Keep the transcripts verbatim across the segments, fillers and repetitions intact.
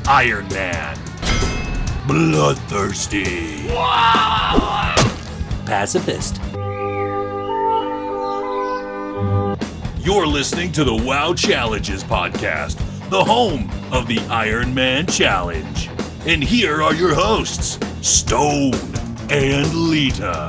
Iron Man. Bloodthirsty. Pacifist. You're listening to the WoW Challenges podcast, the home of the Iron Man Challenge. And here are your hosts, Stone and Lita.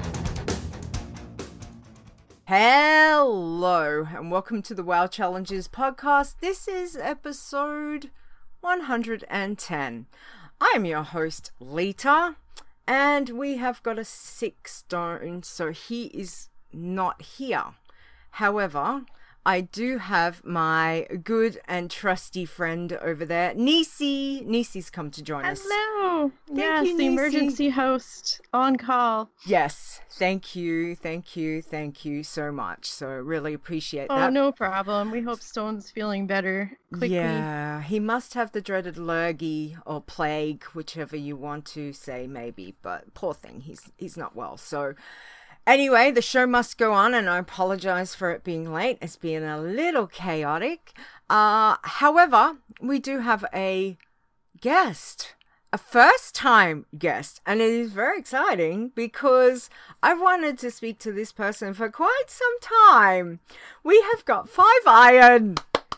Hello, and welcome to the WoW Challenges podcast. This is episode one hundred ten. I am your host, Lita, and we have got a sick Stone, so he is not here. However, I do have my good and trusty friend over there, Nisi. Nisi's come to join us. Hello. Thank yes, you, the Nisi. emergency host on call. Yes, thank you, thank you, thank you so much. So really appreciate Oh, that. no problem. We hope Stone's feeling better quickly. Yeah, he must have the dreaded lurgy or plague, whichever you want to say, maybe. But poor thing, he's he's not well. So anyway, the show must go on, and I apologize for it being late. It's been a little chaotic. Uh, however, we do have a guest. A first-time guest, and it is very exciting because I've wanted to speak to this person for quite some time. We have got Five Iron.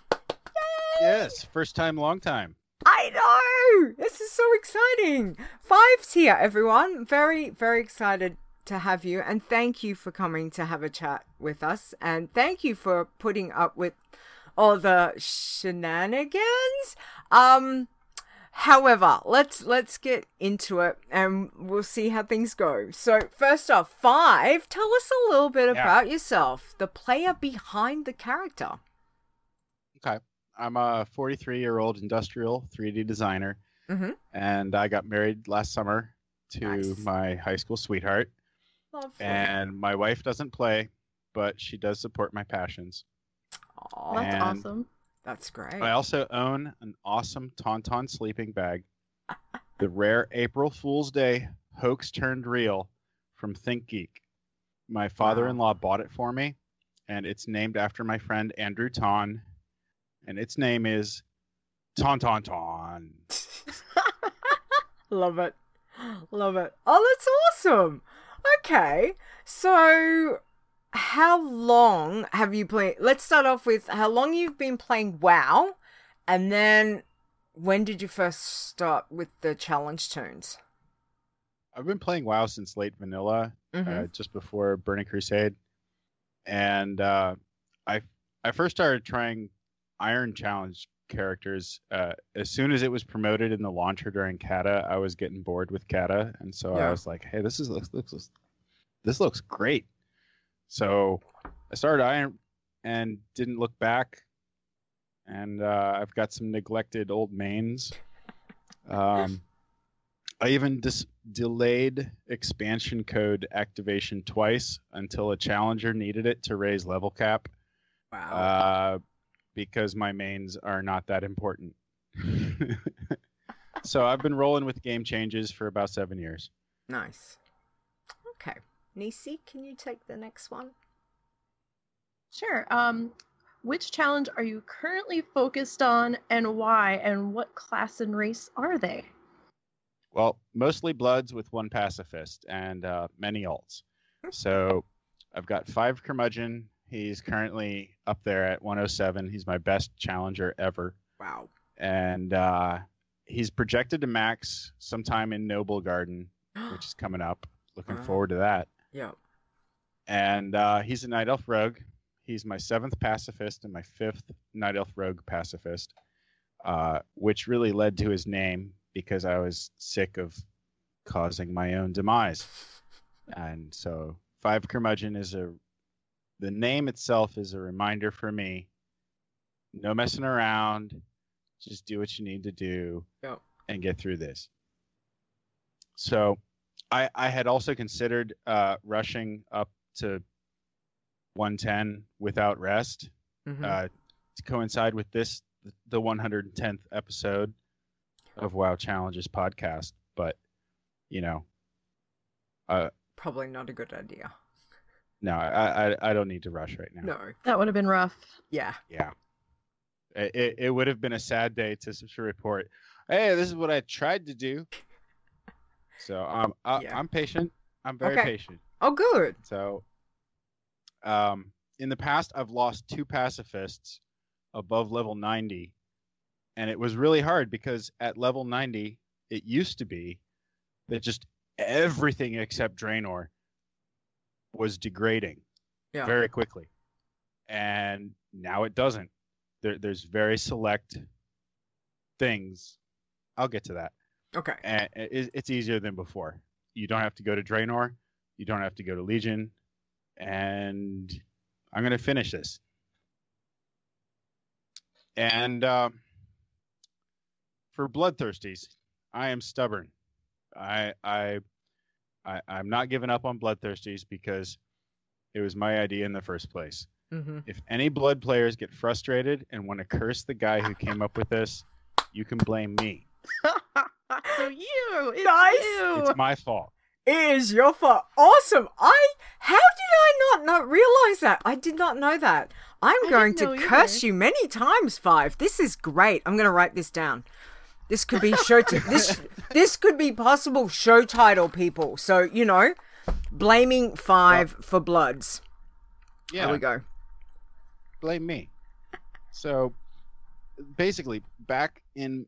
Yay! Yes, first time, long time. I know! This is so exciting. Five's here, everyone. Very, very excited to have you, and thank you for coming to have a chat with us, and thank you for putting up with all the shenanigans. Um... However, let's let's get into it and we'll see how things go. So first off, Five, tell us a little bit Yeah. about yourself, the player behind the character. Okay. I'm a forty-three-year-old industrial three D designer, Mm-hmm. and I got married last summer to Nice. my high school sweetheart. Lovely. And my wife doesn't play, but she does support my passions. Aw, That's And- awesome. that's great. I also own an awesome Tauntaun sleeping bag, the rare April Fool's Day hoax turned real from ThinkGeek. My father-in-law bought it for me, and it's named after my friend Andrew Taun, and its name is Tauntaun Taun. Love it. Love it. Oh, that's awesome. Okay. So how long have you played? Let's start off with how long you've been playing WoW, and then when did you first start with the challenge tunes? I've been playing WoW since late vanilla, Mm-hmm. uh, just before Burning Crusade, and uh, I I first started trying Iron Challenge characters uh, as soon as it was promoted in the launcher during Kata. I was getting bored with Kata, and so Yeah. I was like, "Hey, this is looks looks this looks great." So I started Iron and didn't look back, and uh, I've got some neglected old mains. Um, I even dis- delayed expansion code activation twice until a challenger needed it to raise level cap, Wow. uh, because my mains are not that important. So I've been rolling with game changes for about seven years. Nice. Okay. Nisi, can you take the next one? Sure. Um, which challenge are you currently focused on and why, and what class and race are they? Well, mostly Bloods with one Pacifist and uh, many alts. So I've got five Curmudgeon. He's currently up there at one oh seven. He's my best challenger ever. Wow. And uh, he's projected to max sometime in Noble Garden, which is coming up. Looking Wow. forward to that. Yeah. And uh, he's a Night Elf Rogue. He's my seventh Pacifist and my fifth Night Elf Rogue Pacifist, uh, which really led to his name because I was sick of causing my own demise. And so Five Curmudgeon is a... The name itself is a reminder for me. No messing around. Just do what you need to do Yep. and get through this. So I, I had also considered uh, rushing up to one ten without rest Mm-hmm. uh, to coincide with this, the one hundred tenth episode of WoW Challenges podcast. But, you know, uh, Probably not a good idea. no, I, I, I don't need to rush right now. No. That would have been rough. Yeah. Yeah. It, it, it would have been a sad day to, to report, hey, this is what I tried to do. So um, I, Yeah. I'm patient. I'm very Okay. patient. Oh, good. So um, in the past, I've lost two pacifists above level ninety. And it was really hard because at level ninety, it used to be that just everything except Draenor was degrading Yeah. very quickly. And now it doesn't. There, there's very select things. I'll get to that. Okay. And it, it's easier than before. You don't have to go to Draenor. You don't have to go to Legion. And I'm going to finish this. And uh, for Bloodthirsties, I am stubborn. I, I, I, I'm not giving up on Bloodthirsties because it was my idea in the first place. Mm-hmm. If any Blood players get frustrated and want to curse the guy who came up with this, you can blame me. So you, it's Nice. you. It's my fault. It is your fault. Awesome. I. How did I not not realize that? I did not know that. I'm I going didn't to know curse either. you many times, Five. This is great. I'm going to write this down. This could be show. T- this this could be possible show title, people. So you know, blaming Five for Bloods. Yeah, There we go. blame me. So basically, back in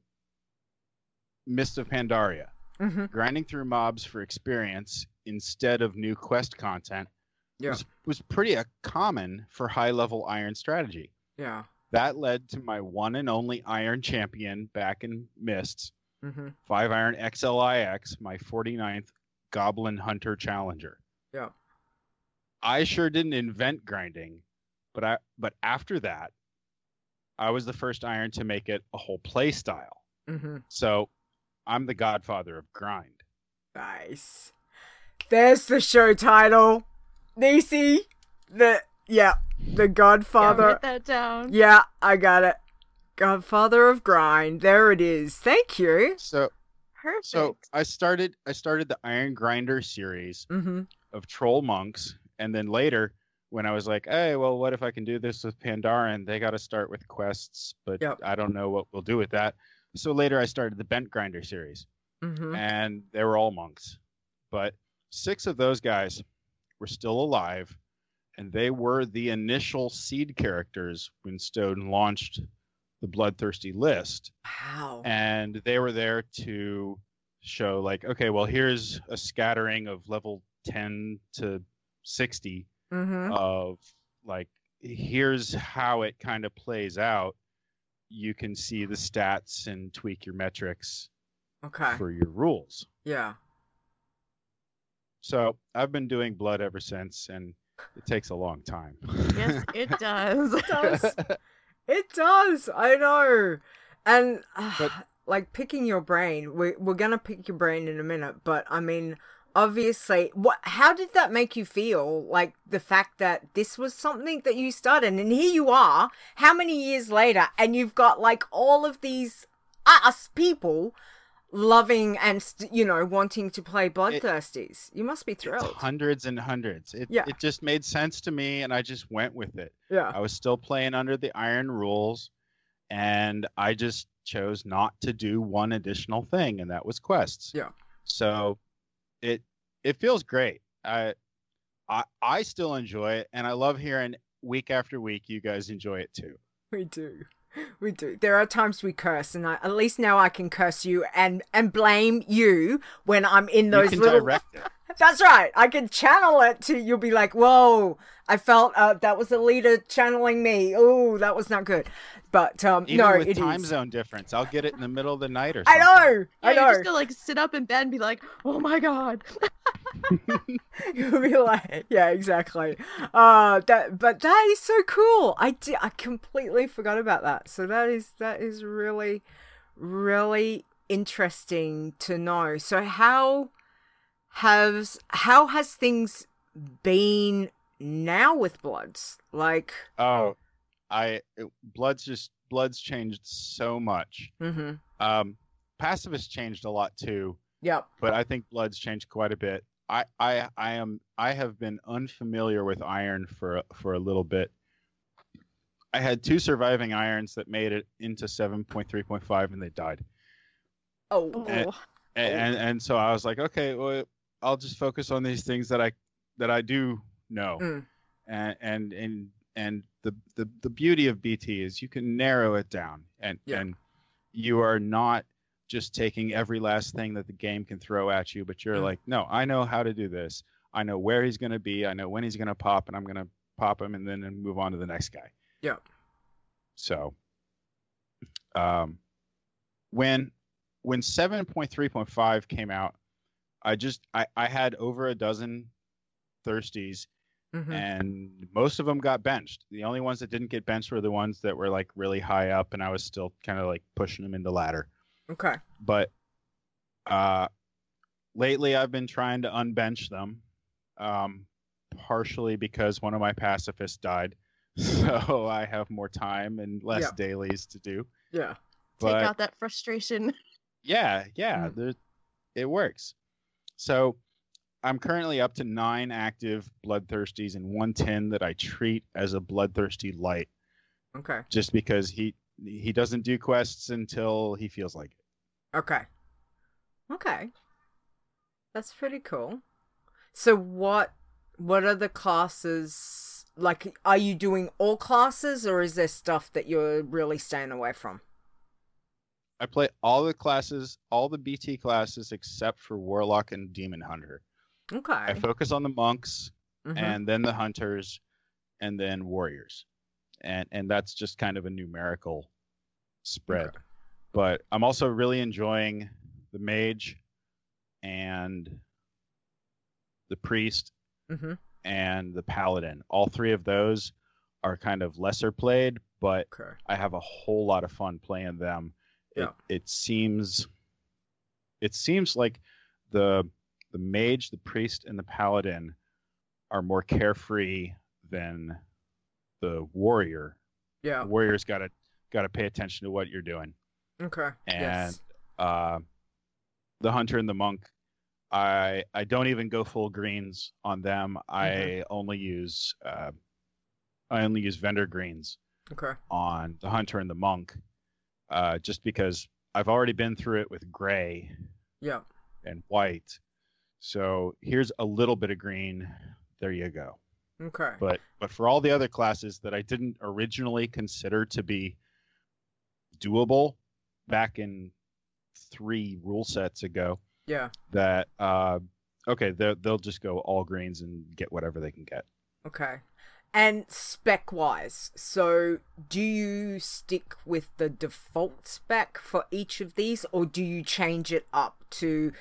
Mist of Pandaria, Mm-hmm. grinding through mobs for experience instead of new quest content Yeah. was, was pretty uh, common for high-level Iron strategy. Yeah. That led to my one and only Iron champion back in Mists, Mm-hmm. five Iron X L I X, my forty-ninth Goblin Hunter Challenger. Yeah. I sure didn't invent grinding, but I but after that, I was the first Iron to make it a whole play style. Mm-hmm. So I'm the godfather of grind. Nice. There's the show title. Nisi. The yeah. The Yeah, Godfather. write that down. Yeah, I got it. Godfather of Grind. There it is. Thank you. So Perfect. so I started I started the Iron Grinder series Mm-hmm. of troll monks, and then later when I was like, hey, well, what if I can do this with Pandaren? They got to start with quests, but Yep. I don't know what we'll do with that. So later I started the Bent Grinder series, Mm-hmm. and they were all monks. But six of those guys were still alive, and they were the initial seed characters when Stone launched the Bloodthirsty list. Wow. And they were there to show, like, okay, well, here's a scattering of level ten to sixty Mm-hmm. of, like, here's how it kind of plays out. You can see the stats and tweak your metrics Okay. for your rules. Yeah. So I've been doing blood ever since, and it takes a long time. Yes, it does. It does. It does. I know. And uh, But- like picking your brain, we we're gonna pick your brain in a minute. But I mean, obviously, what? How did that make you feel? Like the fact that this was something that you started, and here you are, how many years later, and you've got like all of these us people loving and st- you know wanting to play Bloodthirsties. You must be It's thrilled. hundreds and hundreds. It, Yeah. it just made sense to me, and I just went with it. Yeah. I was still playing under the Iron rules, and I just chose not to do one additional thing, and that was quests. Yeah. So it it feels great. I I I still enjoy it, and I love hearing week after week you guys enjoy it too. We do. We do. There are times we curse, and I, at least now I can curse you and and blame you when I'm in those you can little. direct it. That's right. I can channel it to you'll be like, whoa! I felt uh, that was a leader channeling me. Oh, that was not good. But um, Even no, with it time is. zone difference, I'll get it in the middle of the night or I something. know. Yeah, I you're know. just gonna like sit up in bed and be like, "Oh my god." You'll be like, yeah, exactly. Uh, that, but that is so cool. I did, I completely forgot about that. So that is that is really, really interesting to know. So how has how has things been now with Bloods? Like, Oh, I it, blood's just blood's changed so much. mm-hmm. Um, pacifist changed a lot too, Yep. but I think blood's changed quite a bit. I, I, I am I have been unfamiliar with iron for a- for a little bit. I had two surviving irons that made it into seven point three point five, and they died. Oh. And, and and so I was like, okay, well, I'll just focus on these things that I that I do know. Mm. And and and and the, the the beauty of B T is you can narrow it down, and Yeah. and you are not just taking every last thing that the game can throw at you, but you're Mm. like, no, I know how to do this. I know where he's going to be. I know when he's going to pop, and I'm going to pop him and then move on to the next guy. Yeah. So, um, when when seven point three point five came out, I just I, I had over a dozen thirsties, Mm-hmm. and most of them got benched. The only ones that didn't get benched were the ones that were like really high up, and I was still kind of like pushing them into ladder. Okay. But uh, lately, I've been trying to unbench them, um, partially because one of my pacifists died, so I have more time and less Yeah. dailies to do. Yeah. But Take out that frustration. yeah, yeah, Mm. there, it works. So I'm currently up to nine active bloodthirsties and one tin that I treat as a bloodthirsty light, Okay. just because he he doesn't do quests until he feels like it. Okay. Okay. That's pretty cool. So what what are the classes like, are you doing all classes, or is there stuff that you're really staying away from? I play all the classes, all the B T classes except for Warlock and Demon Hunter. Okay. I focus on the monks Mhm. and then the hunters and then warriors. And and that's just kind of a numerical spread. Okay. But I'm also really enjoying the mage and the priest Mhm. and the paladin. All three of those are kind of lesser played, but Okay. I have a whole lot of fun playing them. Yeah. It, it seems it seems like the the mage, the priest, and the paladin are more carefree than the warrior. Yeah. The warrior's got to got to pay attention to what you're doing. Okay. And Yes. uh, the hunter and the monk, I I don't even go full greens on them. I Mm-hmm. only use uh, I only use vendor greens Okay. on the hunter and the monk, uh, just because I've already been through it with gray Yeah. and white. So here's a little bit of green. There you go. Okay. But but for all the other classes that I didn't originally consider to be doable back in three rule sets ago, Yeah. that uh, okay, they'll they'll just go all greens and get whatever they can get. Okay. And spec wise, so do you stick with the default spec for each of these, or do you change it up to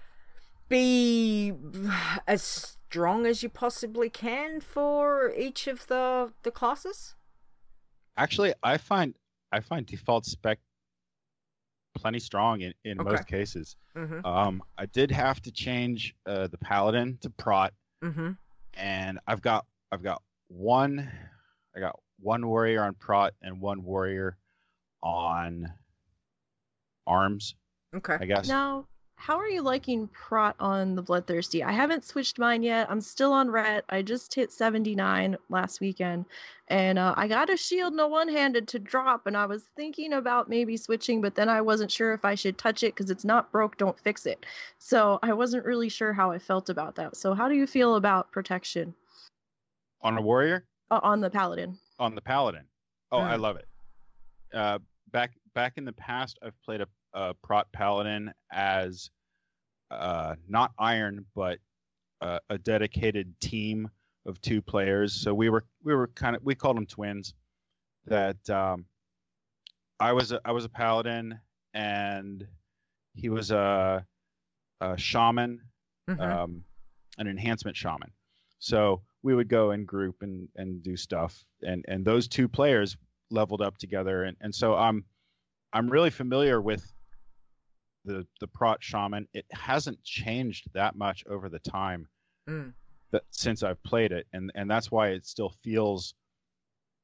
be as strong as you possibly can for each of the the classes? Actually, I find I find default spec plenty strong in, in Okay. most cases. Mm-hmm. Um, I did have to change uh, the paladin to prot, Mm-hmm. and I've got I've got one I got one warrior on prot and one warrior on arms, Okay. I guess. Now, how are you liking Prot on the Bloodthirsty? I haven't switched mine yet. I'm still on Ret. I just hit seventy-nine last weekend. And uh, I got a shield and a one-handed to drop, and I was thinking about maybe switching, but then I wasn't sure if I should touch it because it's not broke, don't fix it. So I wasn't really sure how I felt about that. So how do you feel about protection On a warrior, uh, on the Paladin? on the paladin. Oh, I Mm. love it. Uh, back back in the past, I've played a, a prot paladin as uh, not iron, but uh, a dedicated team of two players. So we were we were kind of we called them twins. That um, I was a, I was a paladin and he was a, a shaman, Mm-hmm. um, an enhancement shaman. So we would go in group and, and do stuff, and, and those two players leveled up together, and, and so I'm I'm really familiar with the the prot shaman. It hasn't changed that much over the time Mm. that since I've played it, and, and that's why it still feels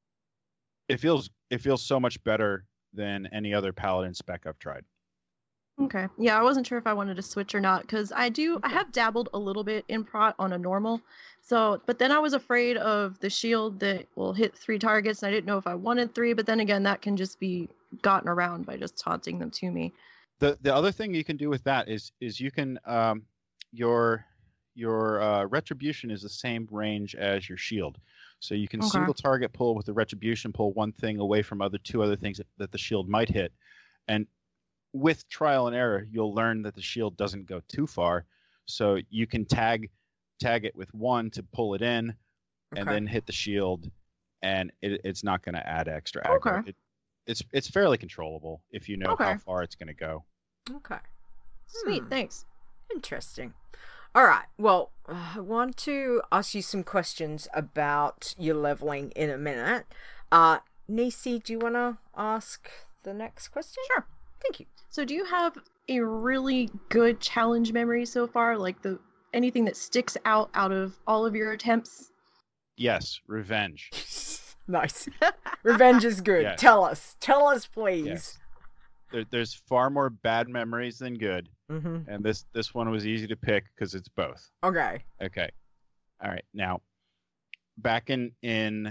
it feels it feels so much better than any other paladin spec I've tried. Okay. Yeah, I wasn't sure if I wanted to switch or not because I do. I have dabbled a little bit in prot on a normal. So, but then I was afraid of the shield that will hit three targets, and I didn't know if I wanted three. But then again, that can just be gotten around by just taunting them to me. The the other thing you can do with that is is you can um your your uh, retribution is the same range as your shield, so you can Okay. single target pull with the retribution, pull one thing away from other two other things that, that the shield might hit, and with trial and error, you'll learn that the shield doesn't go too far, so you can tag tag it with one to pull it in, and Okay. then hit the shield, and it, it's not going to add extra Okay. aggro. It, it's it's fairly controllable if you know Okay. how far it's going to go. Okay. Sweet. Hmm. Thanks. Interesting. All right. Well, uh, I want to ask you some questions about your leveling in a minute. Uh, Nisi, do you want to ask the next question? Sure. Thank you. So, do you have a really good challenge memory so far? Like the anything that sticks out out of all of your attempts? Yes, revenge. Nice. Revenge is good. Yes. Tell us. Tell us, please. Yes. There, there's far more bad memories than good, Mm-hmm. and this this one was easy to pick because it's both. Okay. Okay. All right. Now, back in in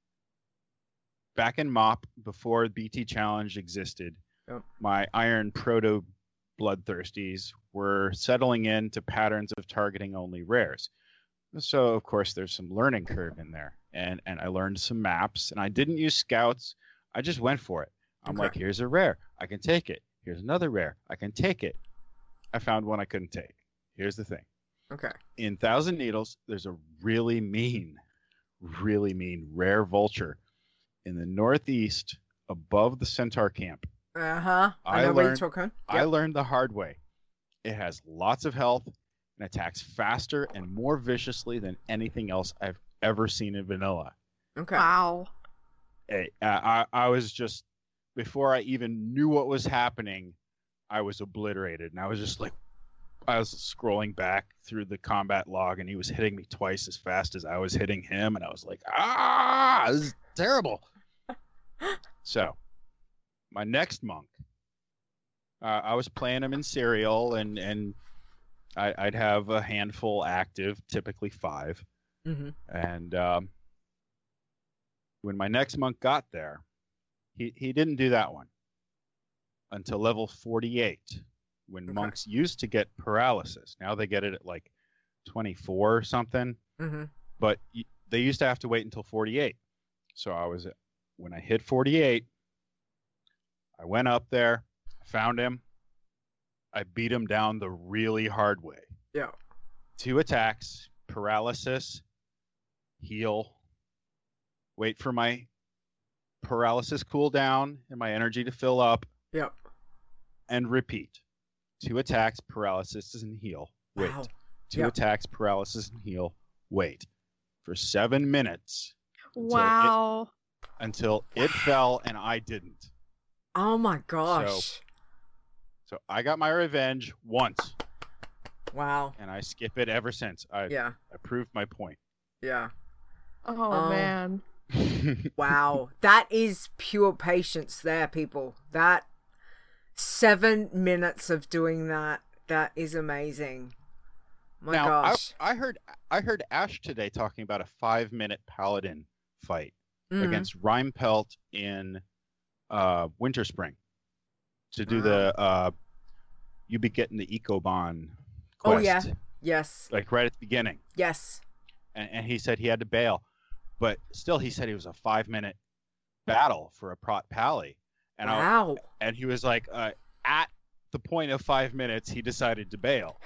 back in MoP before B T Challenge existed, Yep. my Iron Proto Bloodthirsties were settling into patterns of targeting only rares. So of course there's some learning curve in there, and and I learned some maps, and I didn't use scouts. I just went for it. I'm Okay. like, here's a rare, I can take it. Here's another rare, I can take it. I found one I couldn't take. Here's the thing. Okay. In Thousand Needles, there's a really mean, really mean rare vulture in the northeast above the Centaur camp. Uh-huh. I, I know what you're learned- talking. I Yep. learned the hard way. It has lots of health and attacks faster and more viciously than anything else I've ever seen in vanilla. Okay. Wow. Hey, uh, I, I was just, before I even knew what was happening, I was obliterated. And I was just like, I was scrolling back through the combat log, and he was hitting me twice as fast as I was hitting him. And I was like, ah, this is terrible. So, my next monk, uh, I was playing him in serial, and, and I, I'd have a handful active, typically five. Mm-hmm. And um, when my next monk got there, he, he didn't do that one until level forty-eight, when Okay. monks used to get paralysis. Now they get it at like twenty-four or something, Mm-hmm. but y- they used to have to wait until forty-eight. So I was, when I hit forty-eight, I went up there, found him, I beat him down the really hard way. Yeah. Two attacks, paralysis, heal, wait for my paralysis cool down and my energy to fill up, Yep. and repeat. Two attacks, paralysis, and heal. Wait. Wow. Two Yep. attacks, paralysis, and heal. Wait. For seven minutes Wow. until it fell and I didn't. Oh my gosh. So I got my revenge once, Wow. and I skip it ever since. I, Yeah. I proved my point. Yeah. Oh Um, man. Wow. That is pure patience there, people. That seven minutes of doing that, that is amazing. My now, gosh. I, I heard I heard Ash today talking about a five minute paladin fight Mhm. against Rhymepelt in uh, Winter Spring to do Wow. the uh, you be getting the Ecobon quest, Oh, yeah. Yes. like right at the beginning, Yes. and, and he said he had to bail, but still he said it was a five minute battle for a prot pally, and I, Wow. and he was like, uh, at the point of five minutes, he decided to bail.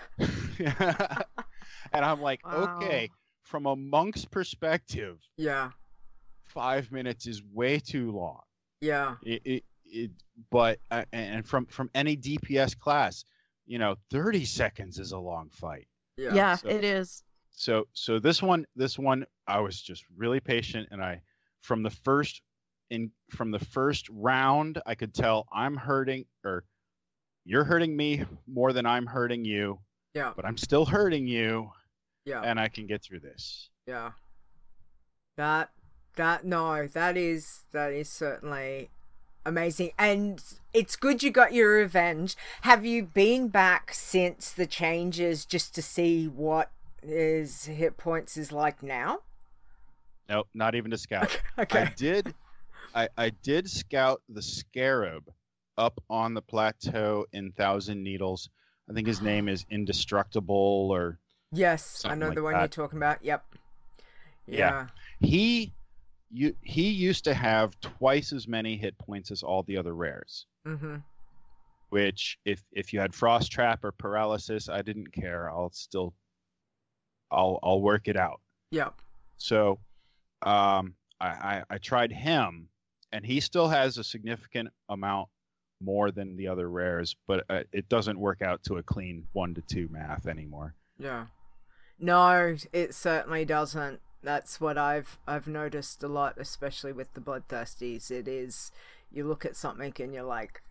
And I'm like, Wow. okay, from a monk's perspective, Yeah. five minutes is way too long. Yeah. It, it, it but uh, and from from any D P S class, you know, thirty seconds is a long fight. Yeah. Yeah, so- it is. So so this one this one I was just really patient, and I from the first in from the first round I could tell I'm hurting, or you're hurting me more than I'm hurting you, Yeah. but I'm still hurting you, Yeah. and I can get through this. Yeah. That that no, that is that is certainly Amazing. And it's good you got your revenge. Have you been back since the changes just to see what his hit points is like now? Nope, not even to scout. Okay. I did I, I did scout the Scarab up on the plateau in Thousand Needles. I think his name is Indestructible or Yes, I know like the one that. you're talking about. Yep. Yeah. He you he used to have twice as many hit points as all the other rares. Mm-hmm. Which if if you had Frost Trap or Paralysis, I didn't care. I'll still I'll I'll work it out. Yep. So um I, I, I tried him, and he still has a significant amount more than the other rares, but uh, it doesn't work out to a clean one to two math anymore. Yeah. No, it certainly doesn't. That's what I've I've noticed a lot, especially with the Bloodthirsties. It is, you look at something and you're like,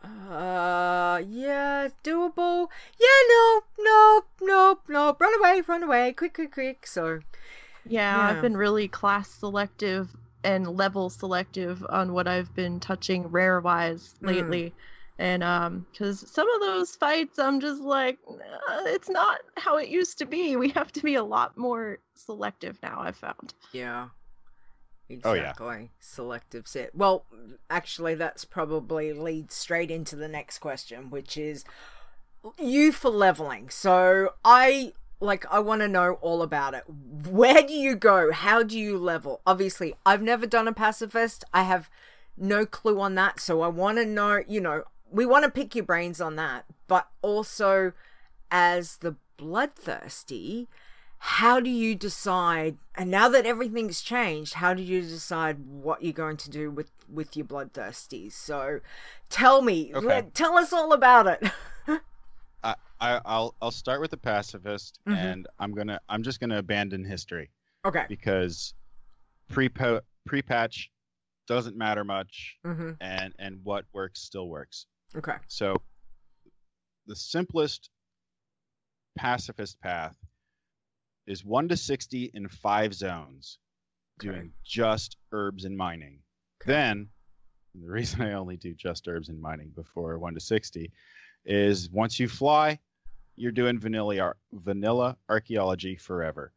uh, yeah, doable. Yeah, no, no, no, no, run away, run away, quick, quick, quick. So, Yeah, Yeah. I've been really class selective and level selective on what I've been touching rare wise Mm. lately. And um because some of those fights I'm just like, "Uh, it's not how it used to be. We have to be a lot more selective now, I've found. yeah. Oh, yeah. Exactly. Selective set. Well, actually, that's probably leads straight into the next question, which is you for leveling. So I like I want to know all about it. Where do you go? How do you level? Obviously, I've never done a pacifist. I have no clue on that. So I want to know, you know, we want to pick your brains on that. But also, as the Bloodthirsty, how do you decide, and now that everything's changed, how do you decide what you're going to do with, with your Bloodthirsties? So tell me, Okay. let, tell us all about it. I, I I'll I'll start with the pacifist, Mhm. and I'm gonna I'm just gonna abandon history Okay. because pre pre patch doesn't matter much, Mm-hmm. and and what works still works. Okay. So the simplest pacifist path is one to sixty in five zones, Okay. doing just herbs and mining. Okay. Then, the reason I only do just herbs and mining before one to sixty is once you fly, you're doing vanilla ar- vanilla archaeology forever.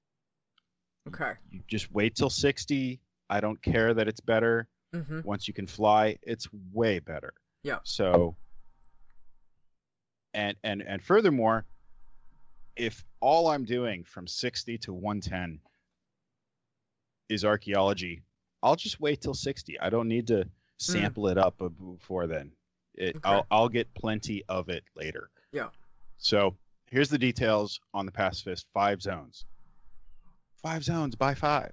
Okay. You just wait till sixty. I don't care that it's better. Mm-hmm. Once you can fly, it's way better. Yeah. So, and and and furthermore, if all I'm doing from sixty to one ten is archaeology, I'll just wait till sixty. I don't need to sample it up before then. It, Okay. I'll I'll get plenty of it later. Yeah. So here's the details on the pacifist five zones. Five zones by five.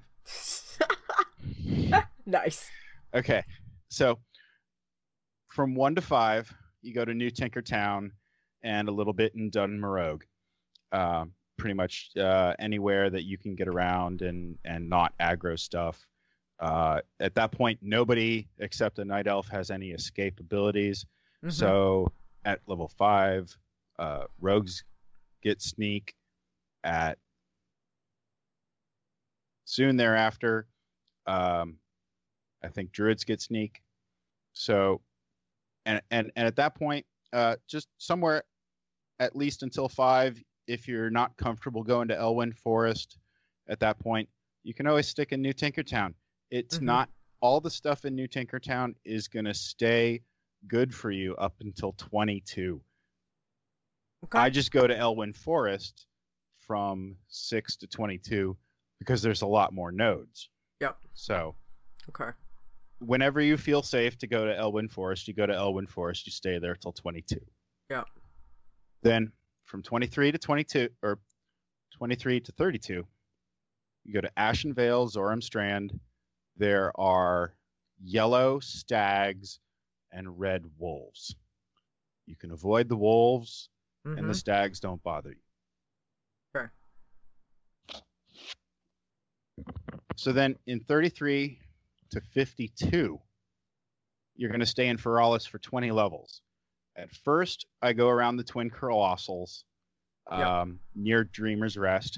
Nice. Okay, so from one to five, you go to New Tinkertown and a little bit in Dunmarogue. Uh, pretty much uh, anywhere that you can get around and, and not aggro stuff. Uh, at that point, nobody except a Night Elf has any escape abilities. Mhm. So at level five, uh, Rogues get Sneak. At soon thereafter, um, I think Druids get Sneak. So, and and and at that point, uh, just somewhere, at least until five, if you're not comfortable going to Elwyn Forest, at that point, you can always stick in New Tinkertown. It's Mhm. not all the stuff in New Tinkertown is gonna stay good for you up until twenty-two. Okay. I just go to Elwyn Forest from six to twenty-two because there's a lot more nodes. Yep. So Okay. whenever you feel safe to go to Elwyn Forest, you go to Elwyn Forest, you stay there till twenty-two. Yep. Then from twenty-three to twenty-two, or twenty-three to thirty-two, you go to Ashen Vale, Zoram Strand. There are yellow stags and red wolves. You can avoid the wolves, and the Mhm. stags don't bother you. Okay. So then in thirty-three to fifty-two, you're going to stay in Feralis for twenty levels. At first, I go around the Twin Colossals Yep. um, near Dreamer's Rest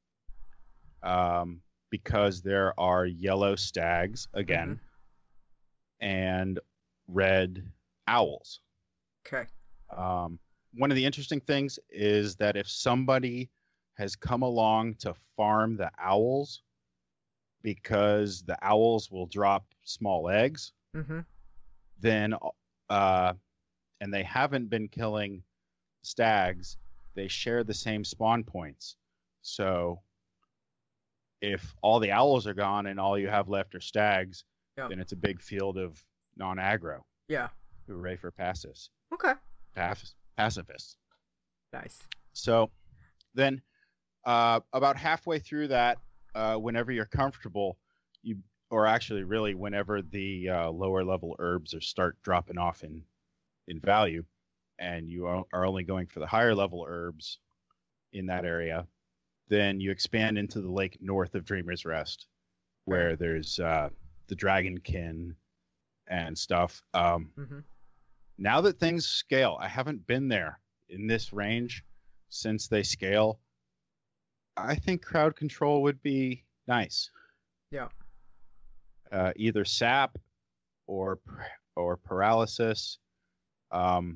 um, because there are yellow stags again. And red owls. Okay. Um, one of the interesting things is that if somebody has come along to farm the owls because the owls will drop small eggs, Mm-hmm. then uh, and they haven't been killing stags, they share the same spawn points. So if all the owls are gone and all you have left are stags, Yeah. then it's a big field of non-aggro. Yeah. Hooray for pacifists. Okay. Paf- pacifists. Nice. So then uh, about halfway through that, uh, whenever you're comfortable, you or actually really whenever the uh, lower level herbs are start dropping off in in value, and you are, are only going for the higher level herbs in that area, then you expand into the lake north of Dreamer's Rest, where there's uh, the Dragonkin and stuff. Um, Mm-hmm. Now that things scale, I haven't been there in this range since they scale. I think crowd control would be nice. Yeah. Uh, either sap or or paralysis. Um,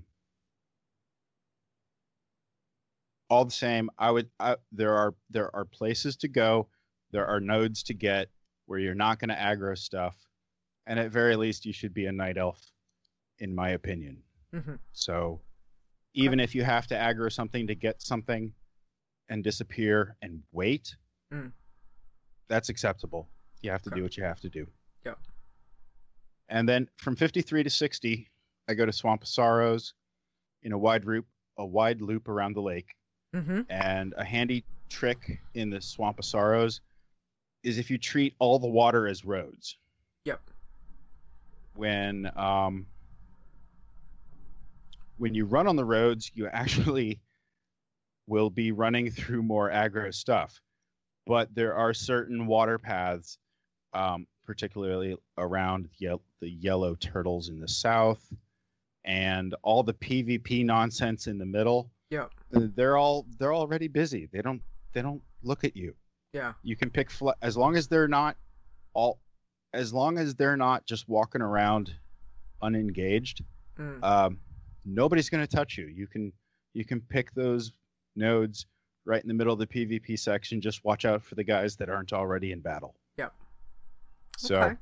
all the same, I would. I, there are there are places to go. There are nodes to get where you're not going to aggro stuff, and at very least, you should be a night elf, in my opinion. Mm-hmm. So, even if you have to aggro something to get something, and disappear and wait, Mm. that's acceptable. You have to Okay. do what you have to do. Yep. And then from fifty-three to sixty, I go to Swamp of Sorrows in a wide loop, a wide loop around the lake. Mm-hmm. And a handy trick in the Swamp of Sorrows is if you treat all the water as roads. Yep. When um, when you run on the roads, you actually will be running through more aggro stuff. But there are certain water paths, um, particularly around ye- the yellow turtles in the south, and all the PvP nonsense in the middle. Yep. They're all they're already busy. They don't they don't look at you. Yeah. You can pick fl- as long as they're not all as long as they're not just walking around unengaged. Mm. Um, nobody's going to touch you. You can you can pick those nodes right in the middle of the PvP section. Just watch out for the guys that aren't already in battle. Yep. So Okay.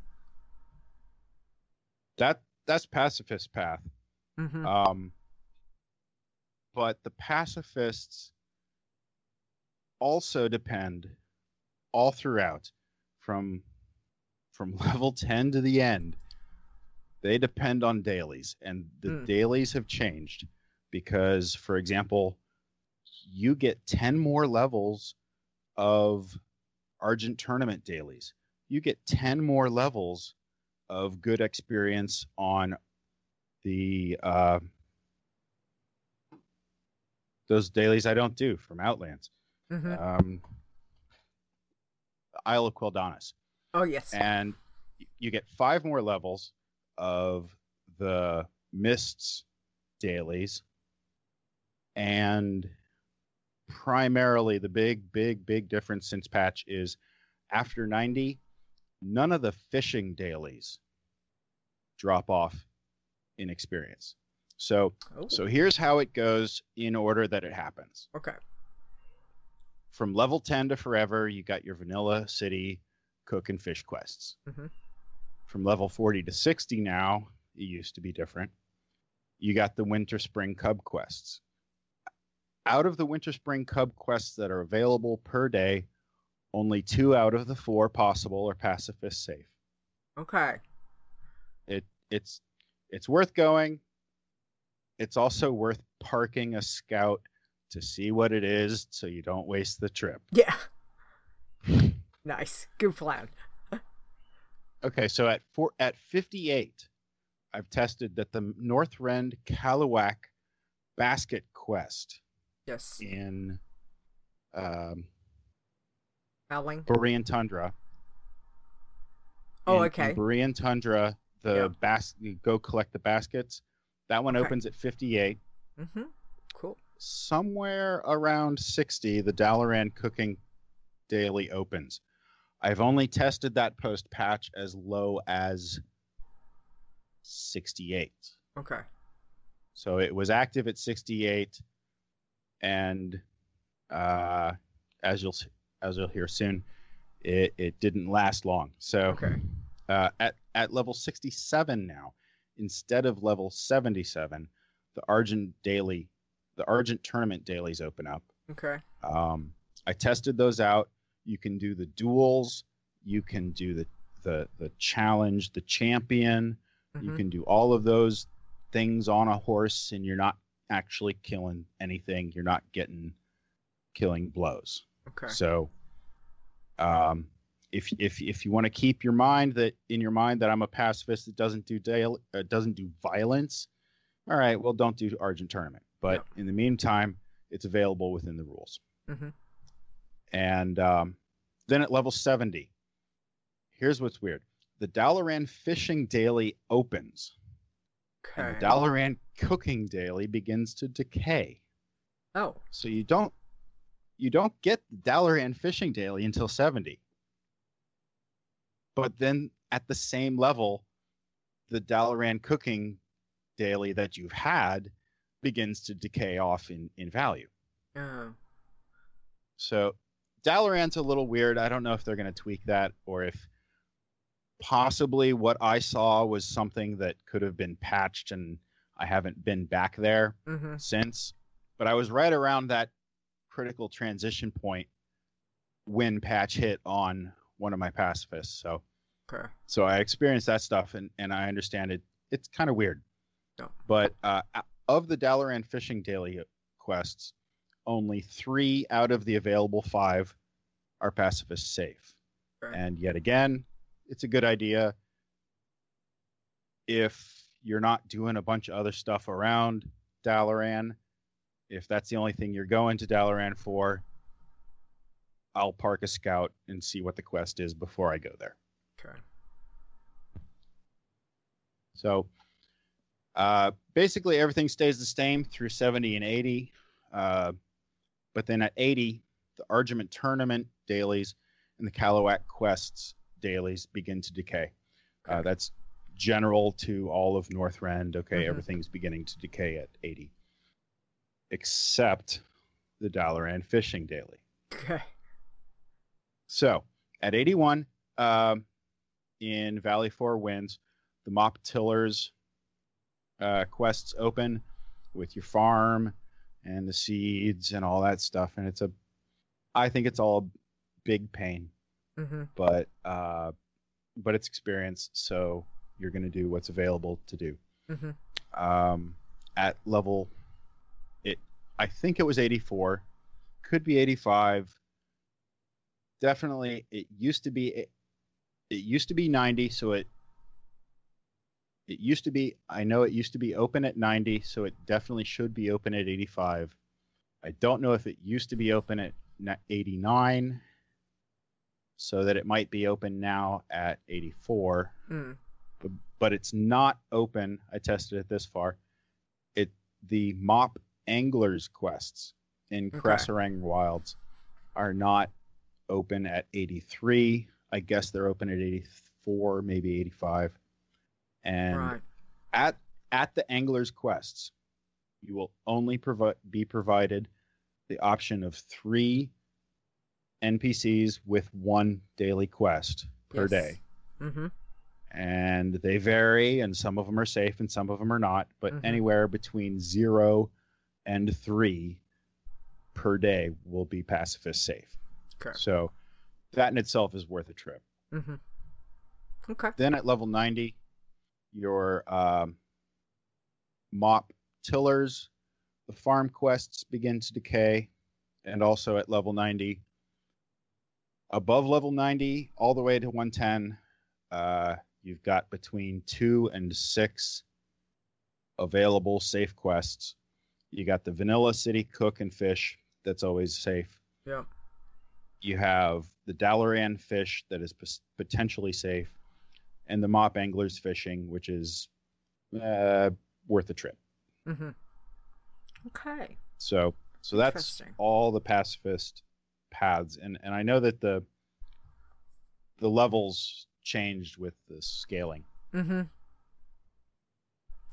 that that's pacifist path. Mm-hmm. Um, but the pacifists also depend all throughout from from level ten to the end. They depend on dailies, and the Mm. dailies have changed because, for example, you get ten more levels of Argent Tournament dailies. You get ten more levels of good experience on the uh, those dailies I don't do from Outlands. Mm-hmm. Um, Isle of Quel'Danas. Oh yes. And you get five more levels of the Mists dailies, and primarily the big, big, big difference since patch is after ninety, none of the fishing dailies drop off in experience. So, Oh. so here's how it goes in order that it happens. Okay. From level ten to forever, you got your vanilla city cook and fish quests. Mm-hmm. From level forty to sixty now, it used to be different. You got the winter spring cub quests. Out of the winter spring cub quests that are available per day, only two out of the four possible are pacifist safe. Okay. It it's it's worth going. It's also worth parking a scout to see what it is so you don't waste the trip. Yeah. Nice. Good plan. Okay, so at four, at fifty-eight, I've tested that the Northrend Kalawak basket quest Yes. in um, Howling. Borean Tundra. Oh, in, okay. In Borean Tundra, the Yeah. bas- you go collect the baskets. That one Okay. opens at fifty-eight. Mm-hmm. Cool. Somewhere around sixty, the Dalaran cooking daily opens. I've only tested that post patch as low as sixty-eight. Okay. So it was active at sixty-eight, and uh, as you'll as you'll hear soon, it, it didn't last long. So Okay. uh, at at level sixty-seven now, instead of level seventy-seven, the Argent daily, the Argent tournament dailies open up. Okay. Um, I tested those out. You can do the duels. You can do the the the challenge, the champion. Mm-hmm. You can do all of those things on a horse, and you're not actually killing anything. You're not getting killing blows. Okay. So, um, if if if you want to keep your mind that in your mind that I'm a pacifist that doesn't do daily, uh, doesn't do violence, all right, well, don't do Argent tournament. But Yep. in the meantime, it's available within the rules. Mm-hmm. And um, then at level seventy, here's what's weird: the Dalaran Fishing Daily opens. Okay. And the Dalaran Cooking Daily begins to decay. Oh. So you don't you don't get the Dalaran Fishing Daily until seventy. But then at the same level, the Dalaran Cooking Daily that you've had begins to decay off in, in value. Oh. So Dalaran's a little weird. I don't know if they're going to tweak that or if possibly what I saw was something that could have been patched and I haven't been back there Mm-hmm. since. But I was right around that critical transition point when patch hit on one of my pacifists. So Okay. so I experienced that stuff and, and I understand it. It's kind of weird. No. But uh, of the Dalaran Fishing Daily quests, only three out of the available five are pacifist safe. Okay. And yet again, it's a good idea if you're not doing a bunch of other stuff around Dalaran. If that's the only thing you're going to Dalaran for, I'll park a scout and see what the quest is before I go there. Okay. So uh, basically everything stays the same through seventy and eighty. Uh, but then at eighty, the Argament Tournament dailies and the Kalawak quests dailies begin to decay. Uh, Okay. that's general to all of Northrend. Okay, Mhm. everything's beginning to decay at eighty. Except the Dalaran Fishing Daily. Okay. So at eighty-one, um, in Valley Four Winds, the Mop Tillers uh, quests open with your farm and the seeds and all that stuff, and it's a, I think it's all a big pain, Mm-hmm. but uh, but it's experience, so you're going to do what's available to do. Mm-hmm. Um, at level, it I think it was eighty-four, could be eighty-five. Definitely, it used to be it, it used to be ninety, so it it used to be I know it used to be open at ninety, so it definitely should be open at eighty-five. I don't know if it used to be open at eighty-nine, so that it might be open now at eighty-four. Mm. But, but it's not open. I tested it this far. It the Mop Anglers quests in Okay. Krasarang Wilds are not open at eighty-three. I guess they're open at eighty-four, maybe eighty-five. And Right. at at the Anglers quests, you will only provi- be provided the option of three N P Cs with one daily quest per Yes. day. Mm-hmm. And they vary, and some of them are safe and some of them are not, but Mhm. anywhere between zero and three per day will be pacifist safe. Okay. So that in itself is worth a trip. Mm-hmm. Okay. Then at level ninety, your um, Mop Tillers, the farm quests begin to decay, and also at level ninety, above level ninety, all the way to one ten, uh, you've got between two and six available safe quests. You got the Vanilla City Cook and Fish, that's always safe. Yeah. You have the Dalaran Fish, that is p- potentially safe, and the Mop Anglers Fishing, which is uh, worth a trip. Mm-hmm. Okay. So, so that's Interesting. all the pacifist paths, and and I know that the the levels changed with the scaling. Mm-hmm.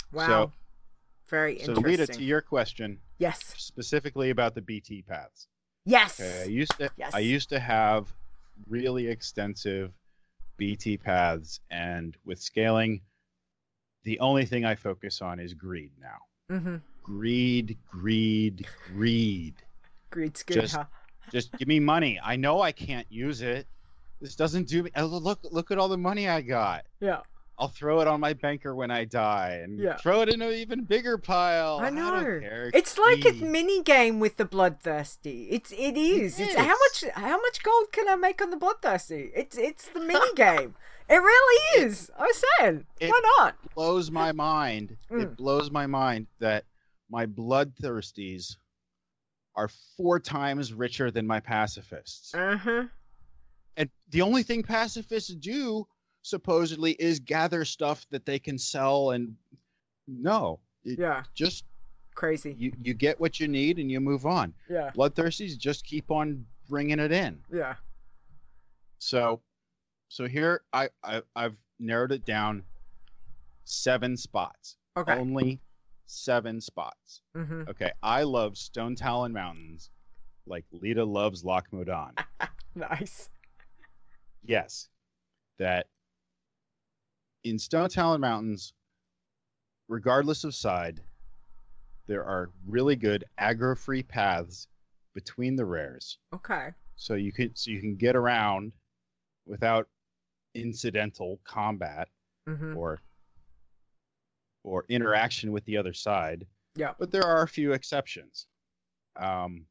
Wow. So, Very so interesting. Lita, to your question, Yes. specifically about the B T paths. Yes. Okay, I used to Yes. I used to have really extensive B T paths, and with scaling, the only thing I focus on is greed now. Mm-hmm. Greed, greed, greed. Greed's good, Just, huh? just give me money. I know I can't use it. This doesn't do me. oh, Look, look at all the money I got. Yeah. I'll throw it on my banker when I die, and Yeah. throw it in an even bigger pile. I know. I don't care. It's like a Greed. mini game with the bloodthirsty. It's it is. It it's how is. much how much gold can I make on the bloodthirsty? It's it's the mini game. It really is. I was saying, it- why not? blows my mind. Mm. It blows my mind that my bloodthirsties are four times richer than my pacifists. Uh huh. And the only thing pacifists do, supposedly, is gather stuff that they can sell. And no, it Yeah. just Crazy. you, you get what you need and you move on. Yeah. Bloodthirsties just keep on bringing it in. Yeah. So, so here I, I I've narrowed it down seven spots. Okay. Only seven spots. Mm-hmm. Okay, I love Stone Talon Mountains, like Lita loves Loch Modan. Nice. Yes, that in Stone Talon Mountains, regardless of side, there are really good aggro-free paths between the rares, Okay. so you can so you can get around without incidental combat Mm-hmm. or or interaction with the other side. Yeah. But there are a few exceptions. Um,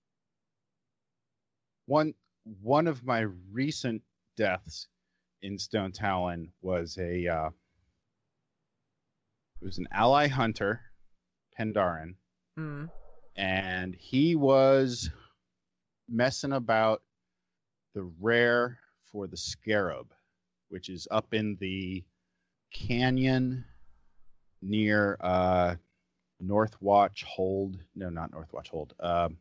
one one of my recent deaths in Stone Talon was a uh, it was an ally hunter, Pandaren, Mm-hmm. and he was messing about the rare for the Scarab, which is up in the canyon near uh, Northwatch Hold. No, not Northwatch Hold. Um,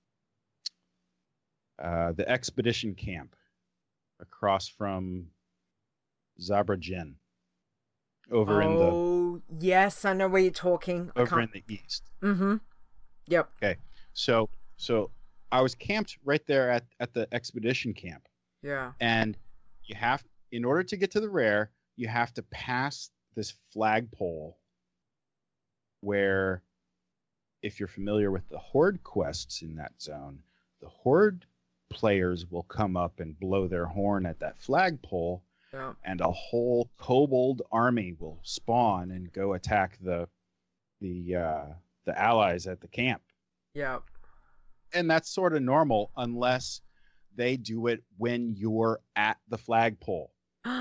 uh, the expedition camp across from Zabrajin, over in the Oh, yes, I know where you're talking. I over in can't... the east. Mm-hmm. Yep. Okay, so so I was camped right there at at the expedition camp, Yeah. and you have, in order to get to the rare, you have to pass this flagpole where, if you're familiar with the Horde quests in that zone, the Horde players will come up and blow their horn at that flagpole, Yeah. and a whole kobold army will spawn and go attack the the uh, the allies at the camp. Yep. And that's sort of normal unless they do it when you're at the flagpole.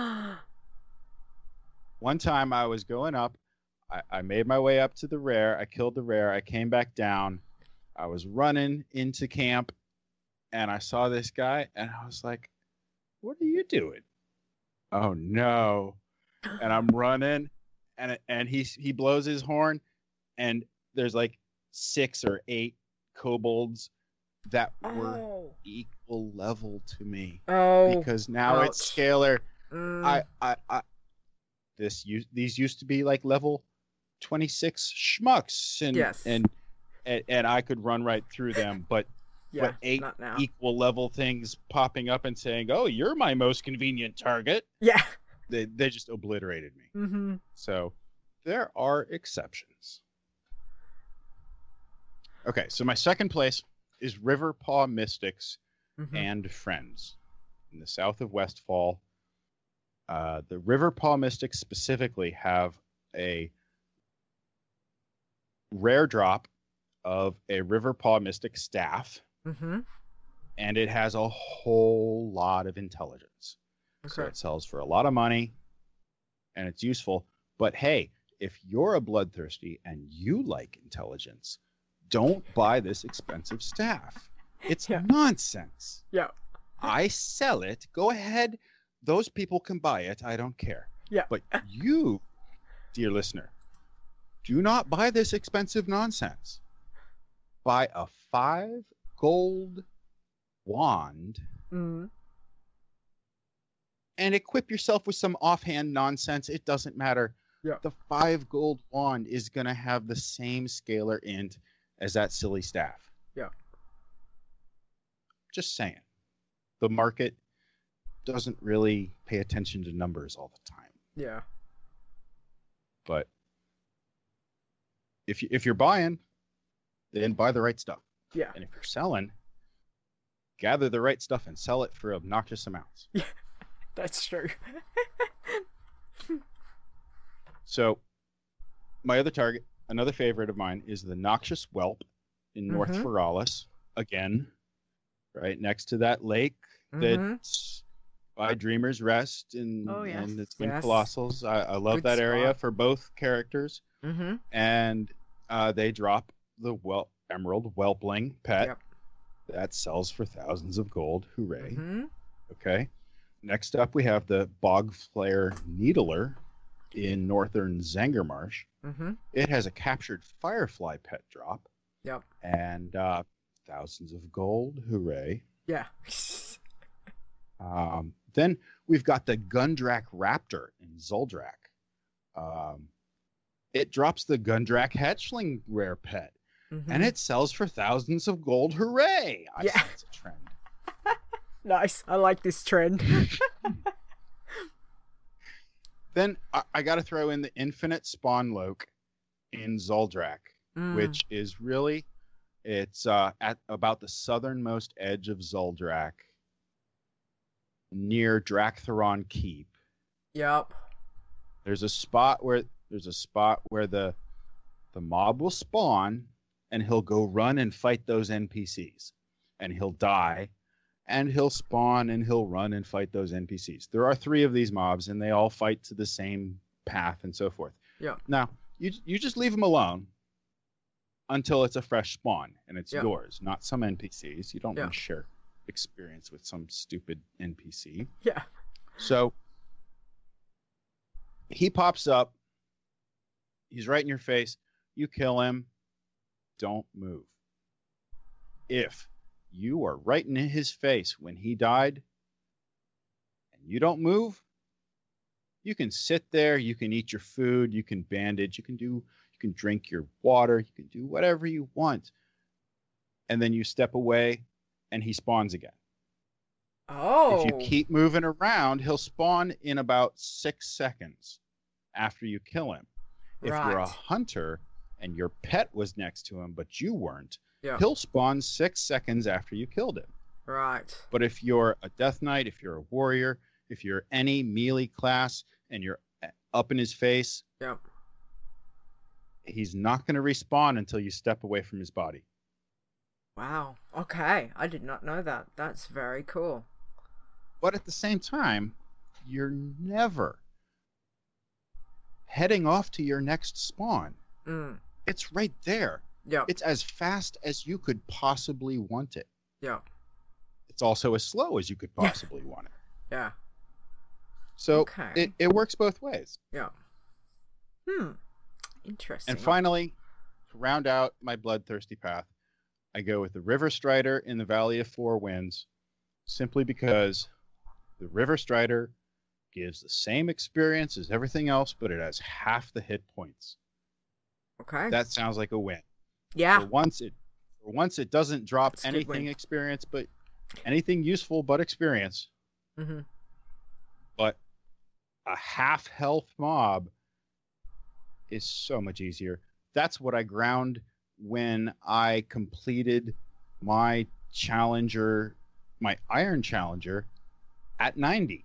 One time I was going up, I, I made my way up to the rare, I killed the rare, I came back down, I was running into camp, and I saw this guy, and I was like, what are you doing? Oh no. And I'm running, and and he he blows his horn, and there's like six or eight kobolds that were Oh. equal level to me, Oh. because now it's ouch. scalar. Mm. I, I, I, this used these used to be like level twenty-six schmucks, and Yes. and, and and I could run right through them, but yeah, but eight not now. equal level things popping up and saying, "Oh, you're my most convenient target." Yeah. They they just obliterated me. Mm-hmm. So there are exceptions. Okay, so my second place is Riverpaw Mystics Mm-hmm. and Friends in the south of Westfall. Uh, the Riverpaw Mystics specifically have a rare drop of a Riverpaw Mystic staff, Mm-hmm. and it has a whole lot of intelligence. So Okay. it sells for a lot of money, and it's useful. But hey, if you're a bloodthirsty and you like intelligence, don't buy this expensive staff. It's Yeah. nonsense. Yeah. I sell it. Go ahead. Those people can buy it. I don't care. Yeah. But you, dear listener, do not buy this expensive nonsense. Buy a five gold wand Mm-hmm. and equip yourself with some offhand nonsense. It doesn't matter. Yeah. the five gold wand is going to have the same scalar int as that silly staff. Yeah. Just saying. The market doesn't really pay attention to numbers all the time. Yeah. But if you, if you're buying, then buy the right stuff. Yeah. And if you're selling, gather the right stuff and sell it for obnoxious amounts. Yeah. That's true. So, my other target, another favorite of mine, is the Noxious Whelp in North Mhm. Feralis. Again, right next to that lake Mhm. that's by Dreamer's Rest and, Oh, yes. and it's Twin Yes. Colossals. I, I love Good that area spot. for both characters. Mm-hmm. And uh, they drop the whelp, Emerald Whelpling pet Yep. that sells for thousands of gold. Hooray. Mm-hmm. Okay. Next up, we have the Bogflare Needler in northern Zangarmarsh. Mm-hmm. It has a captured Firefly pet drop Yep. and uh, thousands of gold. Hooray. Yeah. Um, then we've got the Gundrak Raptor in Zuldrak. Um, it drops the Gundrak Hatchling rare pet, Mm-hmm. and it sells for thousands of gold. Hooray! I Yeah. sense a trend. Nice. I like this trend. Then I, I got to throw in the Infinite Spawn Loke in Zuldrak, Mm. which is really, it's uh, at about the southernmost edge of Zuldrak, near Draktheron Keep. Yep. There's a spot where there's a spot where the the mob will spawn, and he'll go run and fight those N P Cs, and he'll die, and he'll spawn and he'll run and fight those N P Cs. There are three of these mobs, and they all fight to the same path and so forth. Yeah. Now you you just leave them alone until it's a fresh spawn and it's Yeah. yours, not some N P Cs. You don't Yeah. want to share experience with some stupid N P C. Yeah. So he pops up. He's right in your face. You kill him. Don't move. If you are right in his face when he died and you don't move, you can sit there. You can eat your food. You can bandage. You can do. You can drink your water. You can do whatever you want. And then you step away and he spawns again. Oh. If you keep moving around, he'll spawn in about six seconds after you kill him. If you're a Right. hunter and your pet was next to him, but you weren't, Yeah. he'll spawn six seconds after you killed him. Right. But if you're a Death Knight, if you're a warrior, if you're any melee class and you're up in his face, Yep. he's not going to respawn until you step away from his body. Wow. Okay. I did not know that. That's very cool. But at the same time, you're never heading off to your next spawn. Mm. It's right there. Yep. It's as fast as you could possibly want it. Yep. It's also as slow as you could possibly want it. Yeah. So Okay. it, it works both ways. Yeah. Hmm. Interesting. And finally, to round out my bloodthirsty path, I go with the River Strider in the Valley of Four Winds, simply because the River Strider gives the same experience as everything else, but it has half the hit points. Okay. That sounds like a win. yeah. For once it for once it doesn't drop It's a good anything win. experience, but anything useful but experience. Mm-hmm. But a half health mob is so much easier. That's what I ground when I completed my challenger, my iron challenger at ninety.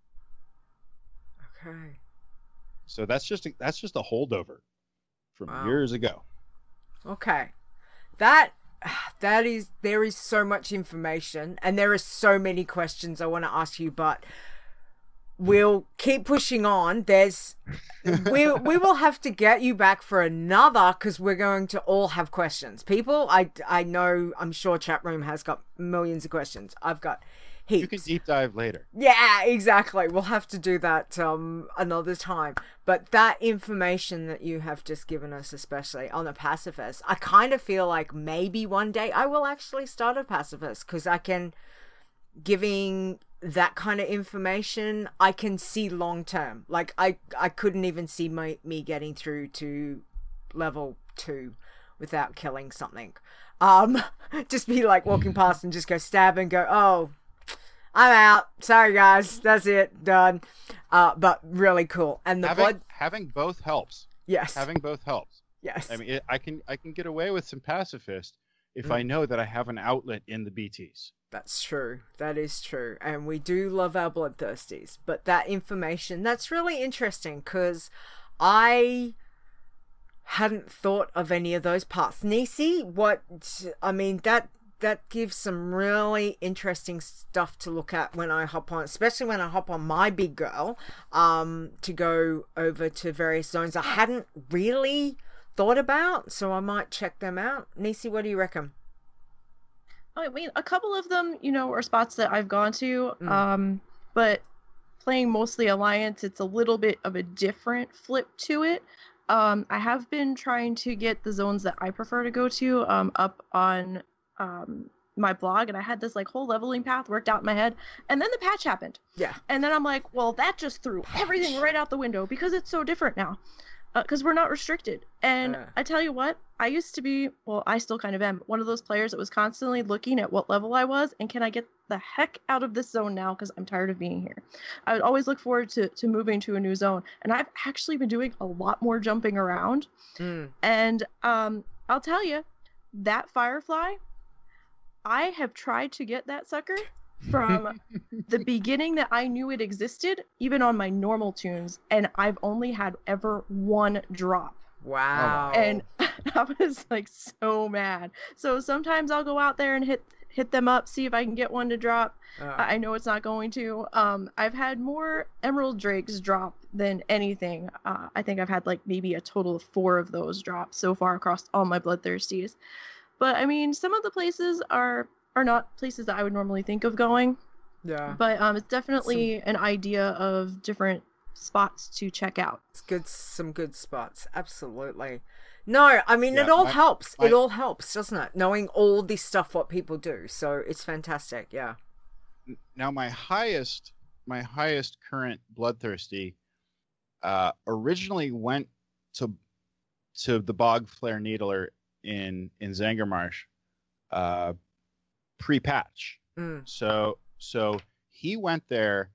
Okay. So that's just a, that's just a holdover from Wow. years ago. Okay. That that is there is so much information and there are so many questions I want to ask you, but we'll keep pushing on. There's we we will have to get you back for another because we're going to all have questions. People, I I know I'm sure chat room has got millions of questions. I've got heaps. You can deep dive later. Yeah, exactly. We'll have to do that um another time. But that information that you have just given us, especially on the pacifist, I kind of feel like maybe one day I will actually start a pacifist because I can giving that kind of information, I can see long term. Like I, I couldn't even see my, me getting through to level two without killing something. Um, just be like walking past and just go stab and go, oh, I'm out. Sorry guys, that's it, done. Uh, but really cool. And the having, blood, having both helps. yes, Having both helps. yes. I mean, it, I can I can get away with some pacifist if Mm. I know that I have an outlet in the B Ts. That's true. That is true. And we do love our bloodthirsties. But that information, that's really interesting because I hadn't thought of any of those parts. Nisi, what, I mean, that that gives some really interesting stuff to look at when I hop on, especially when I hop on my big girl, um, to go over to various zones I hadn't really thought about. So I might check them out. Nisi, what do you reckon? I mean, a couple of them, you know, are spots that I've gone to. Mm. Um, but playing mostly Alliance, it's a little bit of a different flip to it. Um, I have been trying to get the zones that I prefer to go to um, up on um, my blog, and I had this like whole leveling path worked out in my head, and then the patch happened. Yeah. And then I'm like, well, that just threw everything right out the window because it's so different now. Because uh, we're not restricted. And Uh. I tell you what, I used to be, well, I still kind of am, one of those players that was constantly looking at what level I was and can I get the heck out of this zone now because I'm tired of being here. I would always look forward to, to moving to a new zone. And I've actually been doing a lot more jumping around. Mm. And um, I'll tell you, that Firefly, I have tried to get that sucker from the beginning that I knew it existed, even on my normal tunes, and I've only had ever one drop. Wow. And I was like so mad. So sometimes I'll go out there and hit hit them up, see if I can get one to drop. Uh, I know it's not going to. Um, I've had more Emerald Drakes drop than anything. Uh, I think I've had like maybe a total of four of those drops so far across all my Bloodthirsties. But I mean, some of the places are are not places that I would normally think of going. yeah. But um, it's definitely an idea of different spots to check out. It's good, some good spots. Absolutely. No, I mean, Yeah, it all my- helps. my- It all helps, doesn't it? Knowing all this stuff, what people do. So it's fantastic. Yeah. Now my highest my highest current bloodthirsty uh originally went to to the Bog Flare Needler in in Zangarmarsh uh pre-patch. Mm. So so he went there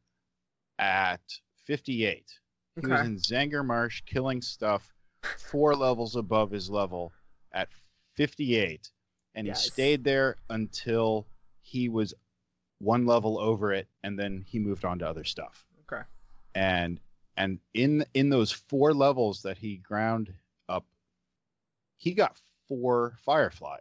at fifty-eight. He was Okay. in Zangarmarsh killing stuff four levels above his level at fifty-eight, and Yes. he stayed there until he was one level over it, and then he moved on to other stuff. Okay. And and in in those four levels that he ground up, he got four fireflies.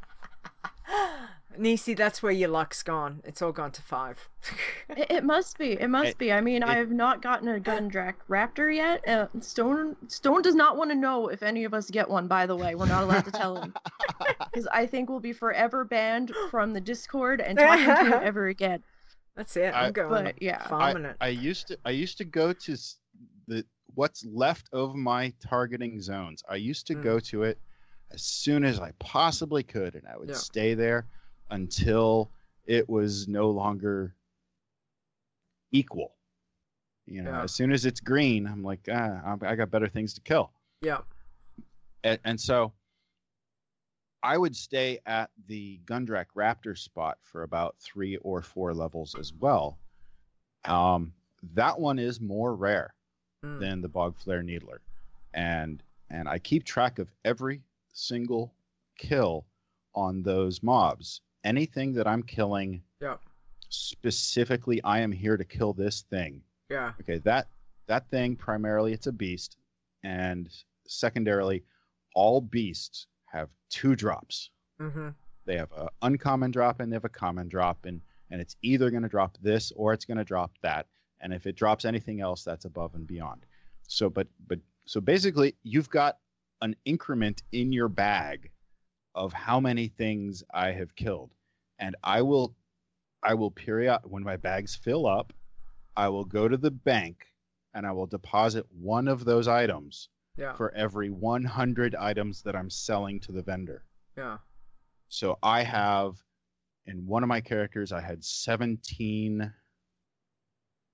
Nisi, that's where your luck's gone. It's all gone to five. It, it must be. It must It- be. I mean, it- I have not gotten a Gundrak Raptor yet. Uh, Stone Stone does not want to know if any of us get one. By the way, we're not allowed to tell him because I think we'll be forever banned from the Discord and talking to him ever again. That's it. I- I'm going. But yeah, farming I, it. I used to I used to go to s- the what's left of my targeting zones. I used to Mm. go to it as soon as I possibly could, and I would Yeah. stay there until it was no longer equal. You know, Yeah. as soon as it's green, I'm like, ah, I'm- I got better things to kill. Yeah. And, and so I would stay at the Gundrak Raptor spot for about three or four levels as well. Um, that one is more rare Mm. than the Bog Flare Needler, and and I keep track of every single kill on those mobs. Anything that I'm killing, Yeah. specifically, I am here to kill this thing. Yeah. Okay, that that thing primarily it's a beast, and secondarily, all beasts have two drops. Mm-hmm. They have an uncommon drop and they have a common drop, and and it's either going to drop this or it's going to drop that. And if it drops anything else, that's above and beyond. So, but but so basically, you've got an increment in your bag of how many things I have killed, and I will I will period when my bags fill up, I will go to the bank and I will deposit one of those items Yeah. for every one hundred items that I'm selling to the vendor. Yeah. So I have, in one of my characters, I had seventeen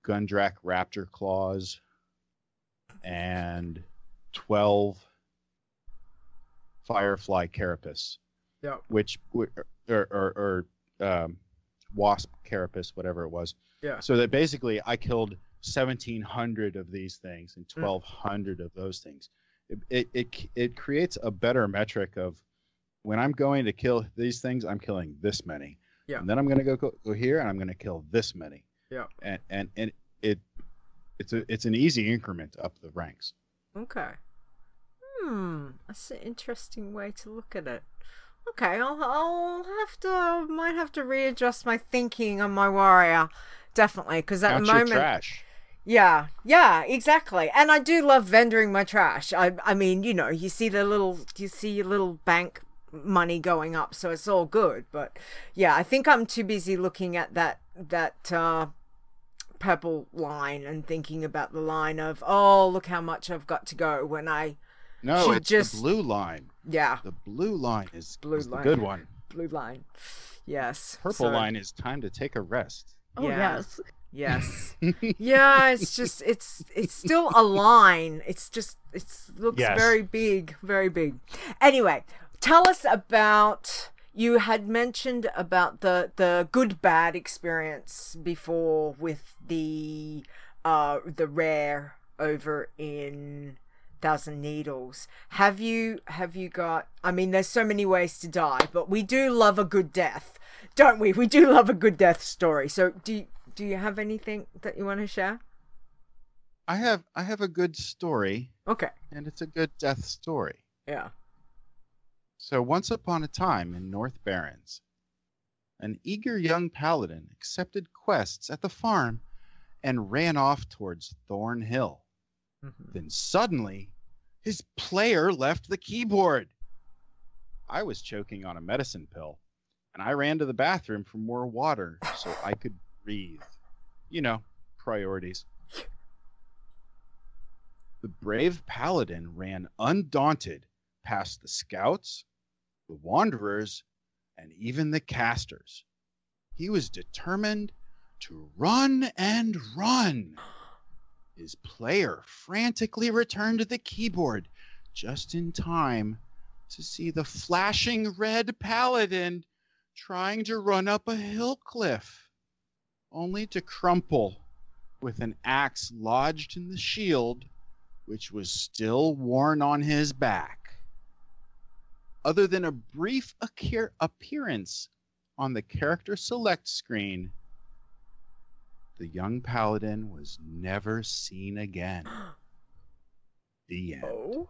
Gundrak Raptor Claws, and twelve Firefly Carapace, Yep. which or or, or um, Wasp Carapace, whatever it was. Yeah. So that basically I killed seventeen hundred of these things and twelve hundred mm. of those things. It, it it it creates a better metric of when I'm going to kill these things, I'm killing this many. Yeah. And then I'm going to go, go go here and I'm going to kill this many. Yeah. And and and it it's a it's an easy increment up the ranks. Okay. Hmm, that's an interesting way to look at it. Okay, I'll I'll have to might have to readjust my thinking on my warrior, definitely, because at Count the moment, your trash. Yeah, yeah, exactly. And I do love vendoring my trash. I I mean, you know, you see the little you see your little bank money going up, so it's all good. But yeah, I think I'm too busy looking at that that uh, purple line and thinking about the line of, oh, look how much I've got to go when I. No, it's just... the blue line. Yeah. The blue line is, blue is line. the good one. Blue line. Yes. Purple so... line is time to take a rest. Oh, yeah. yes. Yes. Yeah, it's just, it's it's still a line. It's just, it looks yes. very big, very big. Anyway, tell us about, you had mentioned about the, the good bad experience before with the, uh, the rare over in Thousand Needles. Have you have you got, I mean, there's so many ways to die, but we do love a good death, don't we? We do love a good death story. So do you, do you have anything that you want to share? I have I have a good story. Okay. And it's a good death story. Yeah. So once upon a time in North Barrens, an eager young paladin accepted quests at the farm and ran off towards Thorn Hill. Mm-hmm. Then suddenly, his player left the keyboard. I was choking on a medicine pill, and I ran to the bathroom for more water so I could breathe. You know, priorities. The brave paladin ran undaunted past the scouts, the wanderers, and even the casters. He was determined to run and run. His player frantically returned to the keyboard just in time to see the flashing red paladin trying to run up a hill cliff, only to crumple with an axe lodged in the shield, which was still worn on his back. Other than a brief appearance on the character select screen, the young paladin was never seen again. The end. Oh.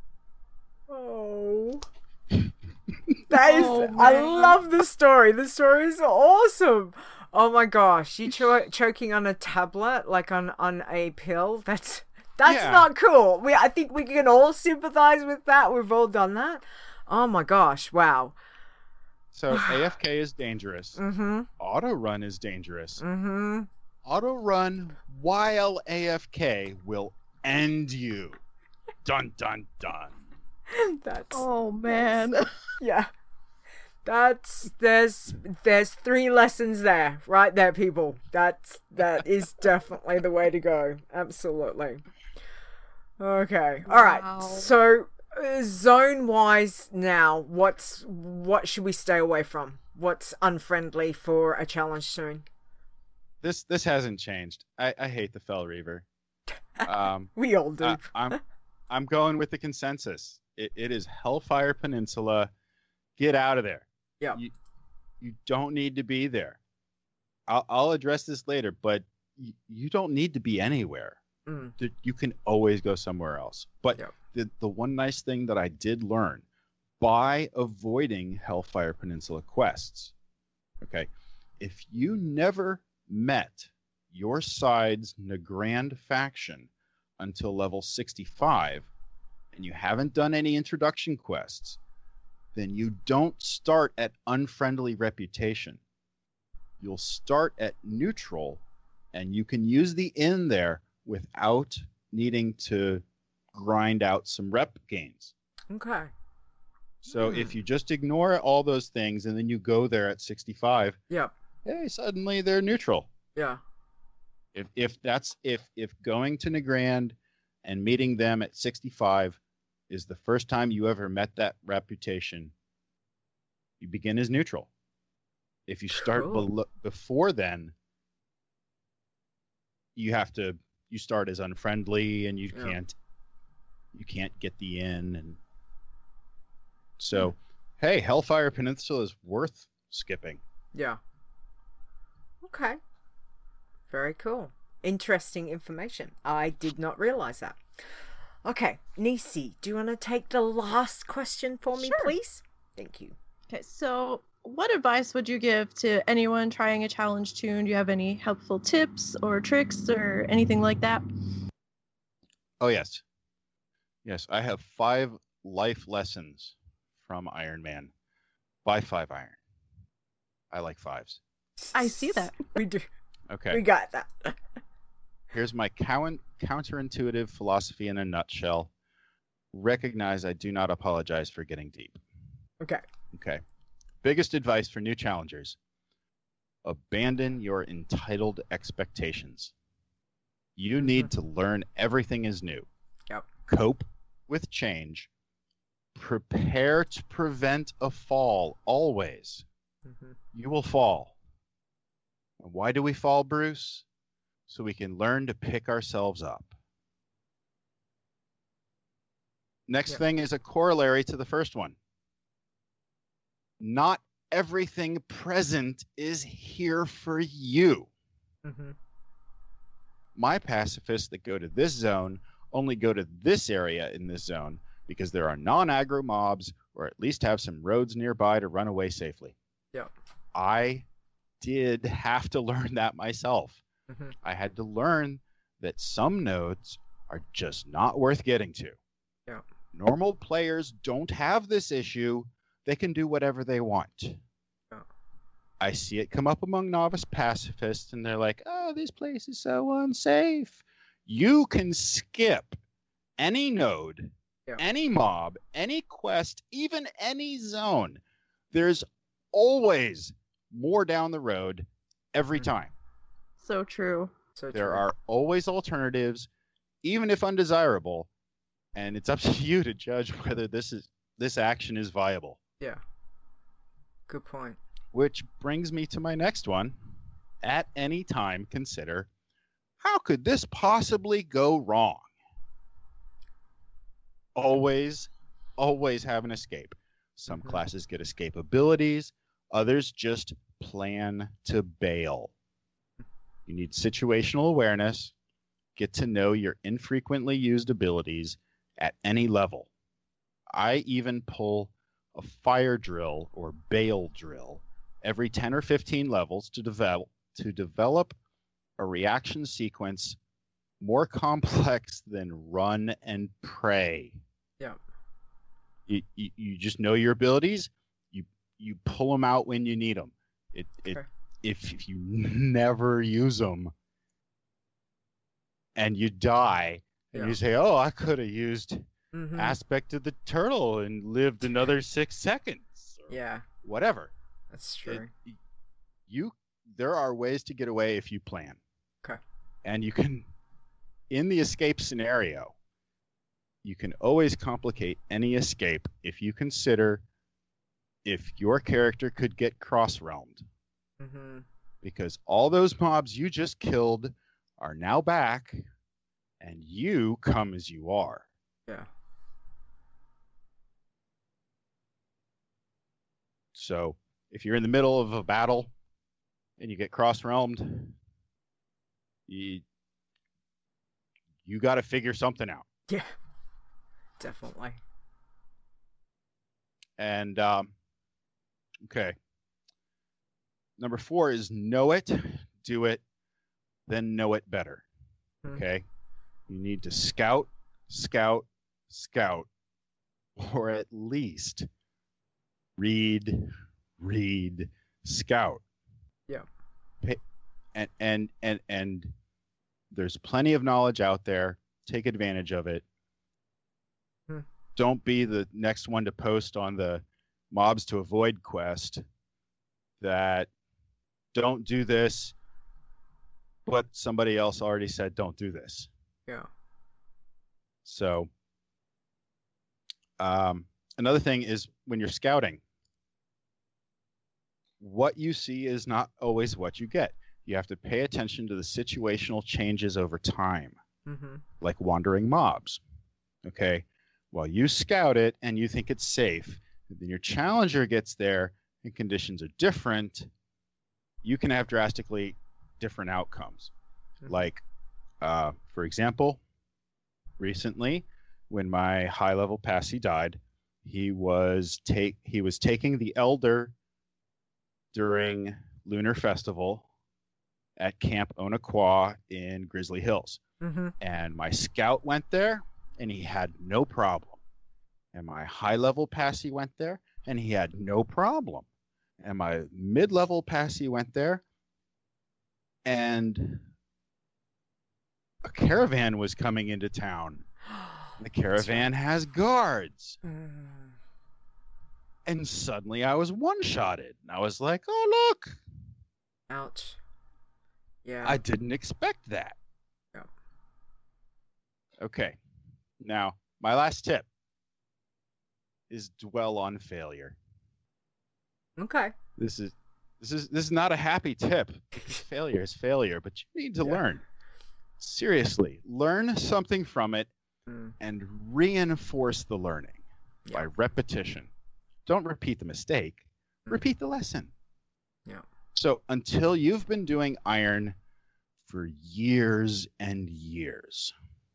Oh. That is, oh, I love the story. The story is awesome. Oh my gosh. You cho- choking on a tablet, like on, on a pill? That's, that's yeah. not cool. We, I think we can all sympathize with that. We've all done that. Oh my gosh. Wow. So A F K is dangerous. Mm-hmm. Auto run is dangerous. Mm-hmm. Auto run while A F K will end you. Dun dun dun. That's oh man. That's, yeah. That's there's there's three lessons there, right there, people. That's that is definitely the way to go. Absolutely. Okay. All right. Wow. So uh, zone wise now, what's what should we stay away from? What's unfriendly for a challenge soon? This this hasn't changed. I, I hate the Fell Reaver. Um, we all do. I, I'm I'm going with the consensus. It it is Hellfire Peninsula. Get out of there. Yeah. You, you don't need to be there. I'll I'll address this later, but you, you don't need to be anywhere. Mm. You can always go somewhere else. But yep. the the one nice thing that I did learn by avoiding Hellfire Peninsula quests, okay, if you never met your side's Nagrand faction until level sixty-five, and you haven't done any introduction quests, then you don't start at unfriendly reputation. You'll start at neutral, and you can use the inn there without needing to grind out some rep gains. Okay. So hmm. if you just ignore all those things and then you go there at sixty-five, yeah. hey, suddenly they're neutral. Yeah. If if that's if if going to Nagrand and meeting them at sixty-five is the first time you ever met that reputation, you begin as neutral. If you start Cool. belo- before then, you have to you start as unfriendly and you Yeah. can't you can't get the in, and so hey, Hellfire Peninsula is worth skipping. Yeah. Okay. Very cool. Interesting information. I did not realize that. Okay, Nisi, do you want to take the last question for me, Sure. please? Thank you. Okay, so what advice would you give to anyone trying a challenge tune? Do you have any helpful tips or tricks or anything like that? Oh yes, yes, I have five life lessons from Iron Man by Five Iron. I like fives. I see that. We do. Okay. We got that. Here's my coun- counterintuitive philosophy in a nutshell. Recognize I do not apologize for getting deep. Okay. Okay. Biggest advice for new challengers. Abandon your entitled expectations. You need to learn everything is new. Yep. Cope with change. Prepare to prevent a fall always. Mm-hmm. You will fall. And why do we fall, Bruce? So we can learn to pick ourselves up. Next Yep. thing is a corollary to the first one. Not everything present is here for you. Mm-hmm. My pacifists that go to this zone only go to this area in this zone because there are non-aggro mobs or at least have some roads nearby to run away safely. Yep. I did have to learn that myself. Mm-hmm. I had to learn that some nodes are just not worth getting to. Yeah. Normal players don't have this issue. They can do whatever they want. Yeah. I see it come up among novice pacifists, and they're like, oh, this place is so unsafe. You can skip any node, Yeah. any mob, any quest, even any zone. There's always more down the road every Mhm. time. So true. So There true. are always alternatives, even if undesirable, and it's up to you to judge whether this is this action is viable. Yeah. Good point. Which brings me to my next one. At any time, consider, how could this possibly go wrong? Always, always have an escape. Some Mhm. classes get escape abilities, others just plan to bail. You need situational awareness, get to know your infrequently used abilities at any level. I even pull a fire drill or bail drill every ten or fifteen levels to develop to develop a reaction sequence more complex than run and pray. Yeah. You, you, you just know your abilities. You you pull them out when you need them. It it Okay. if, if you never use them and you die and Yeah. you say, "Oh, I could have used Mm-hmm. aspect of the turtle and lived another six seconds," or Yeah, whatever. that's It- true. you there are ways to get away if you plan. Okay. And you can, in the escape scenario, you can always complicate any escape if you consider if your character could get cross-realmed, Mm-hmm. because all those mobs you just killed are now back and you come as you are. Yeah. So if you're in the middle of a battle and you get cross-realmed, you, you got to figure something out. Yeah. Definitely. And, um, okay. Number four is know it, do it, then know it better. Mhm. Okay? You need to scout, scout, scout, or at least read, read, scout. Yeah. Pa- And, and, and, and there's plenty of knowledge out there. Take advantage of it. Hmm. Don't be the next one to post on the mobs to avoid quest that don't do this. but somebody else already said don't do this. Yeah. So um, another thing is when you're scouting, what you see is not always what you get. You have to pay attention to the situational changes over time, Mm-hmm. like wandering mobs. Okay, well, you scout it and you think it's safe, and then your challenger gets there and conditions are different. You can have drastically different outcomes. Mm-hmm. Like, uh, for example, recently, when my high-level passy died, he was take he was taking the Elder during Lunar Festival at Camp Onaqua in Grizzly Hills. Mm-hmm. And my scout went there, and he had no problem. And my high-level passy went there, and he had no problem. And my mid-level passy went there, and a caravan was coming into town. The caravan has guards. Mm. And suddenly I was one-shotted. And I was like, oh, look. Ouch. Yeah. I didn't expect that. Yeah. Okay. Now, my last tip is dwell on failure. Okay. This is this is this is not a happy tip because failure is failure, but you need to Yeah. learn. Seriously, learn something from it Mm. and reinforce the learning Yeah. by repetition. Don't repeat the mistake, Mm. repeat the lesson. Yeah. So until you've been doing iron for years and years,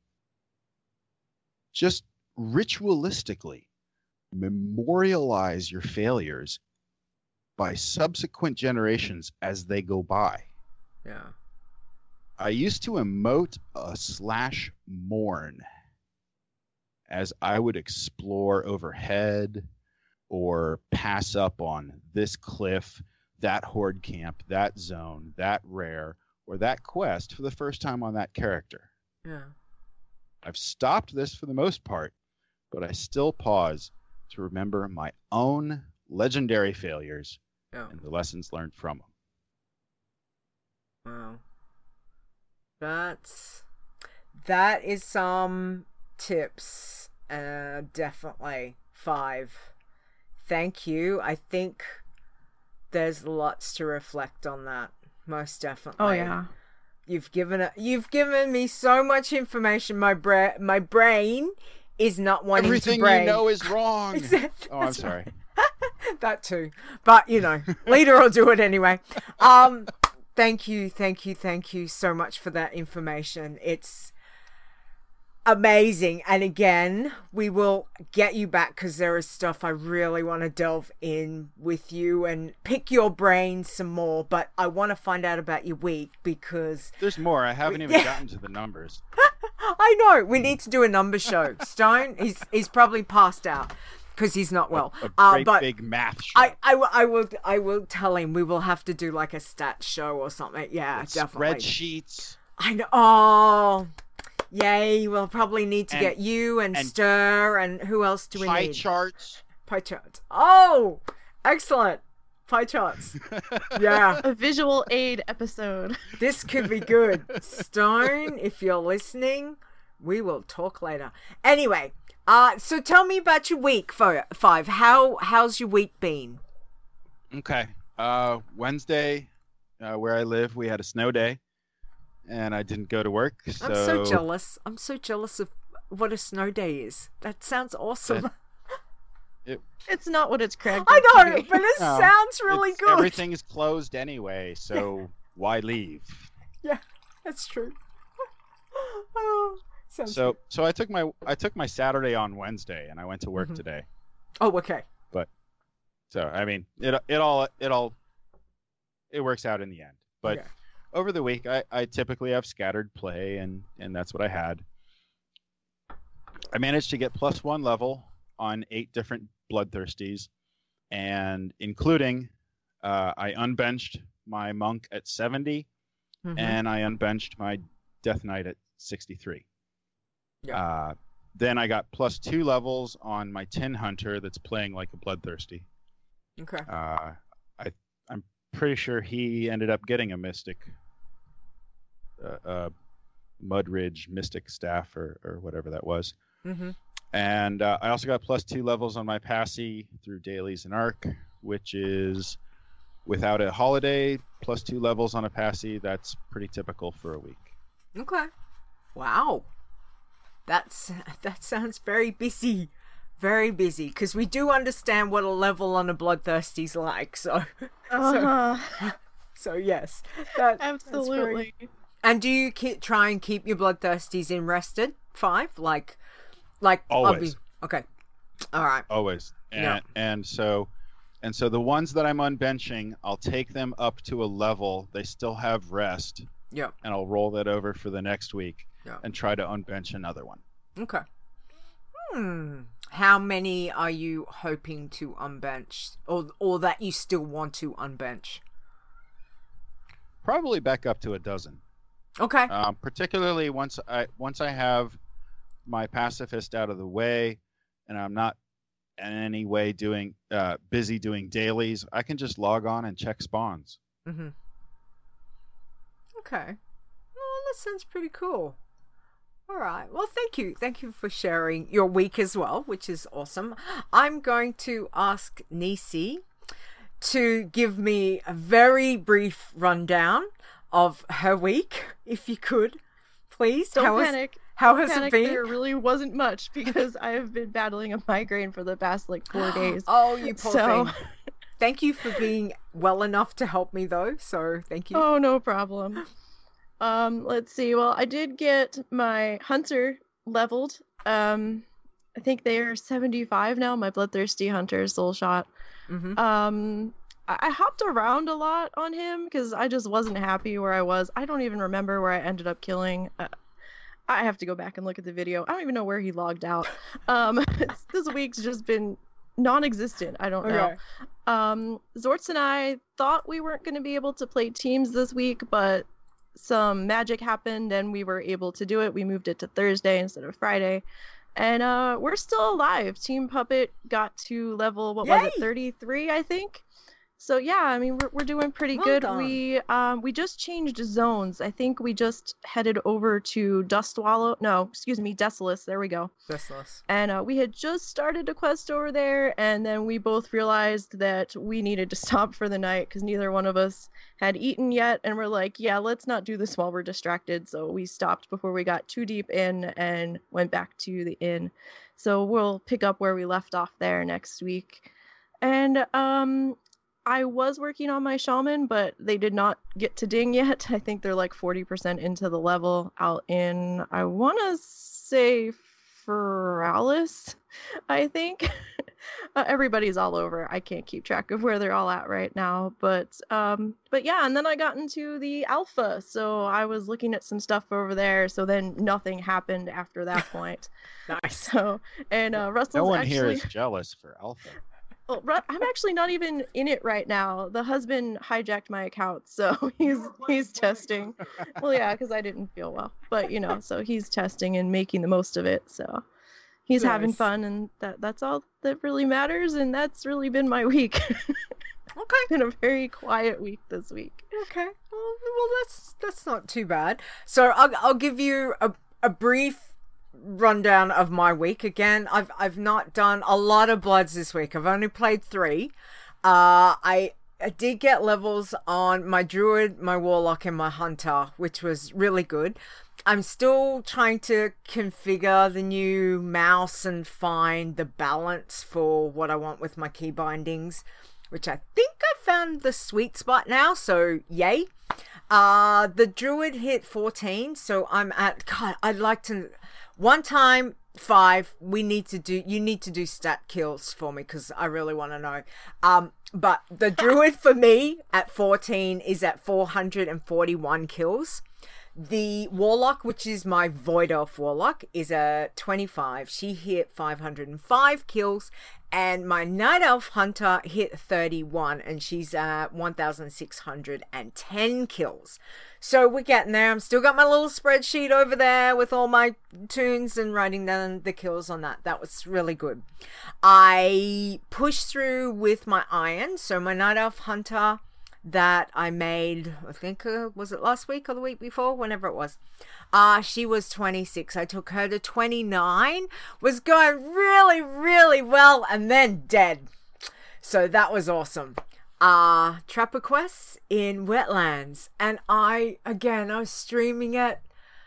just ritualistically memorialize your failures by subsequent generations as they go by. Yeah. I used to emote a slash mourn as I would explore overhead or pass up on this cliff, that horde camp, that zone, that rare, or that quest for the first time on that character. Yeah. I've stopped this for the most part, but I still pause to remember my own legendary failures Yeah. and the lessons learned from them. Wow. That's that is some tips. Uh definitely five. Thank you. I think there's lots to reflect on that. Most definitely. Oh yeah. You've given it you've given me so much information. My bra- my brain is not wanting Everything to brain. you know is wrong. Except- Oh, I'm that's sorry. that too. But, you know, leader will do it anyway. Um, thank you, thank you, thank you so much for that information. It's amazing. And again, we will get you back because there is stuff I really want to delve in with you and pick your brain some more. But I want to find out about your week because There's more. I haven't even gotten to the numbers. I know we need to do a number show. Stone, he's he's probably passed out because he's not well. A Uh, great but big math show. I, I, will- I will I will tell him we will have to do like a stat show or something. Yeah, With definitely. Spreadsheets. I know. Oh, yay! We'll probably need to And- get you and, and Stir and who else do we Pie need? charts. Pie charts. Oh, excellent. Pie charts. Yeah, A visual aid episode. this could be good. Stone, if you're listening, we will talk later. Anyway, uh, so tell me about your week, Fo- Five. How how's your week been? Okay. Uh, Wednesday, uh, where I live, we had a snow day, and I didn't go to work. So I'm so jealous. I'm so jealous of what a snow day is. That sounds awesome. That- It, It's not what it's cracked. I up to know, be. but it No, sounds really it's- good. Everything is closed anyway, so why leave? Yeah, that's true. Oh, sounds So, good. so I took my I took my Saturday on Wednesday, and I went to work Mhm. today. Oh, okay. So I mean, it it all it all it works out in the end. But Okay. over the week, I, I typically have scattered play, and and that's what I had. I managed to get plus one level on eight different bloodthirsties, and including uh, I unbenched my monk at seventy, Mhm. and I unbenched my death knight at sixty-three. Yeah. Uh, then I got plus two levels on my tin hunter that's playing like a bloodthirsty. Okay. Uh, I I'm pretty sure he ended up getting a mystic. uh, uh, Mudridge Mystic Staff or, or whatever that was. Mm-hmm. And uh, I also got plus two levels on my Passy through dailies and arc, which is without a holiday, plus two levels on a Passy. That's pretty typical for a week. Okay. Wow. That's that sounds very busy. Very busy. Because we do understand what a level on a Bloodthirsty's like. So, Uh-huh. so, so yes. That, Absolutely. Very... And do you keep, try and keep your Bloodthirsties in rested? Five? Like, like Always. Be... Okay. All right. Always. And, Yeah. and so... And so the ones that I'm unbenching, I'll take them up to a level. They still have rest. Yeah. And I'll roll that over for the next week Yeah. and try to unbench another one. Okay. Hmm. How many are you hoping to unbench, or or that you still want to unbench? Probably back up to a dozen. Okay. Um, particularly once I once I have my pacifist out of the way, and I'm not in any way doing uh, busy doing dailies, I can just log on and check spawns. Mm-hmm. Okay. Well, that sounds pretty cool. All right. Well, thank you. Thank you for sharing your week as well, which is awesome. I'm going to ask Nisi to give me a very brief rundown of her week, if you could, please. Don't how panic. Has, how Don't has panic. it been? There really wasn't much because I have been battling a migraine for the past like four days. Oh, you poor So- thing. Thank you for being well enough to help me, though. So thank you. Oh, no problem. Um, let's see. Well, I did get my hunter leveled. Um, I think they are seventy-five now. My bloodthirsty hunter soul shot. Mm-hmm. Um, I, I hopped around a lot on him because I just wasn't happy where I was. I don't even remember where I ended up killing. Uh, I have to go back and look at the video. I don't even know where he logged out. Um, this week's just been non-existent. I don't know. Okay. Um, Zortz and I thought we weren't going to be able to play teams this week, but some magic happened and we were able to do it. We moved it to Thursday instead of Friday. And uh, we're still alive. Team Puppet got to level, what was it, Yay! thirty-three, I think? So yeah, I mean, we're, we're doing pretty Well good. done. We um we just changed zones. I think we just headed over to Dustwallow. No, excuse me, Desolus. There we go. Restless. And uh, we had just started a quest over there, and then we both realized that we needed to stop for the night because neither one of us had eaten yet. And we're like, yeah, let's not do this while we're distracted. So we stopped before we got too deep in and went back to the inn. So we'll pick up where we left off there next week. And um, I was working on my shaman, but they did not get to ding yet. I think they're like forty percent into the level out in, I want to say Feralis, I think. uh, everybody's all over. I can't keep track of where they're all at right now. But um, but yeah, and then I got into the alpha. So I was looking at some stuff over there. So then nothing happened after that point. Nice. So, and uh, Russell's No one actually... here is jealous for Alpha. Well, Ru- I'm actually not even in it right now. The husband hijacked my account, so he's he's testing. Well, yeah, because I didn't feel well, but you know, so he's testing and making the most of it. So he's having Nice. fun, and that that's all that really matters. And that's really been my week. Okay. Been a very quiet week this week. Okay. Well, well, that's that's not too bad. So I'll I'll give you a a brief rundown of my week. Again, I've I've not done a lot of bloods this week. I've only played three. Uh, I I did get levels on my druid, my warlock, and my hunter, which was really good. I'm still trying to configure the new mouse and find the balance for what I want with my key bindings, which I think I found the sweet spot now, so yay. Uh, the druid hit fourteen, so I'm at, God, I'd like to, one time, five, we need to do, you need to do stat kills for me, because I really want to know. Um, but the druid for me at fourteen is at four hundred forty-one kills. The warlock, which is my void elf warlock, is a twenty-five. She hit five hundred five kills, and my night elf hunter hit thirty-one, and she's at one thousand six hundred ten kills. So we're getting there. I'm still got my little spreadsheet over there with all my tunes and writing down the kills on that. That was really good. I pushed through with my iron, so my night elf hunter that I made, I think, uh, was it last week or the week before? Whenever it was. Uh, she was twenty-six. I took her to twenty-nine. Was going really, really well and then dead. So that was awesome. Uh, Trapper Quests in Wetlands. And I, again, I was streaming it.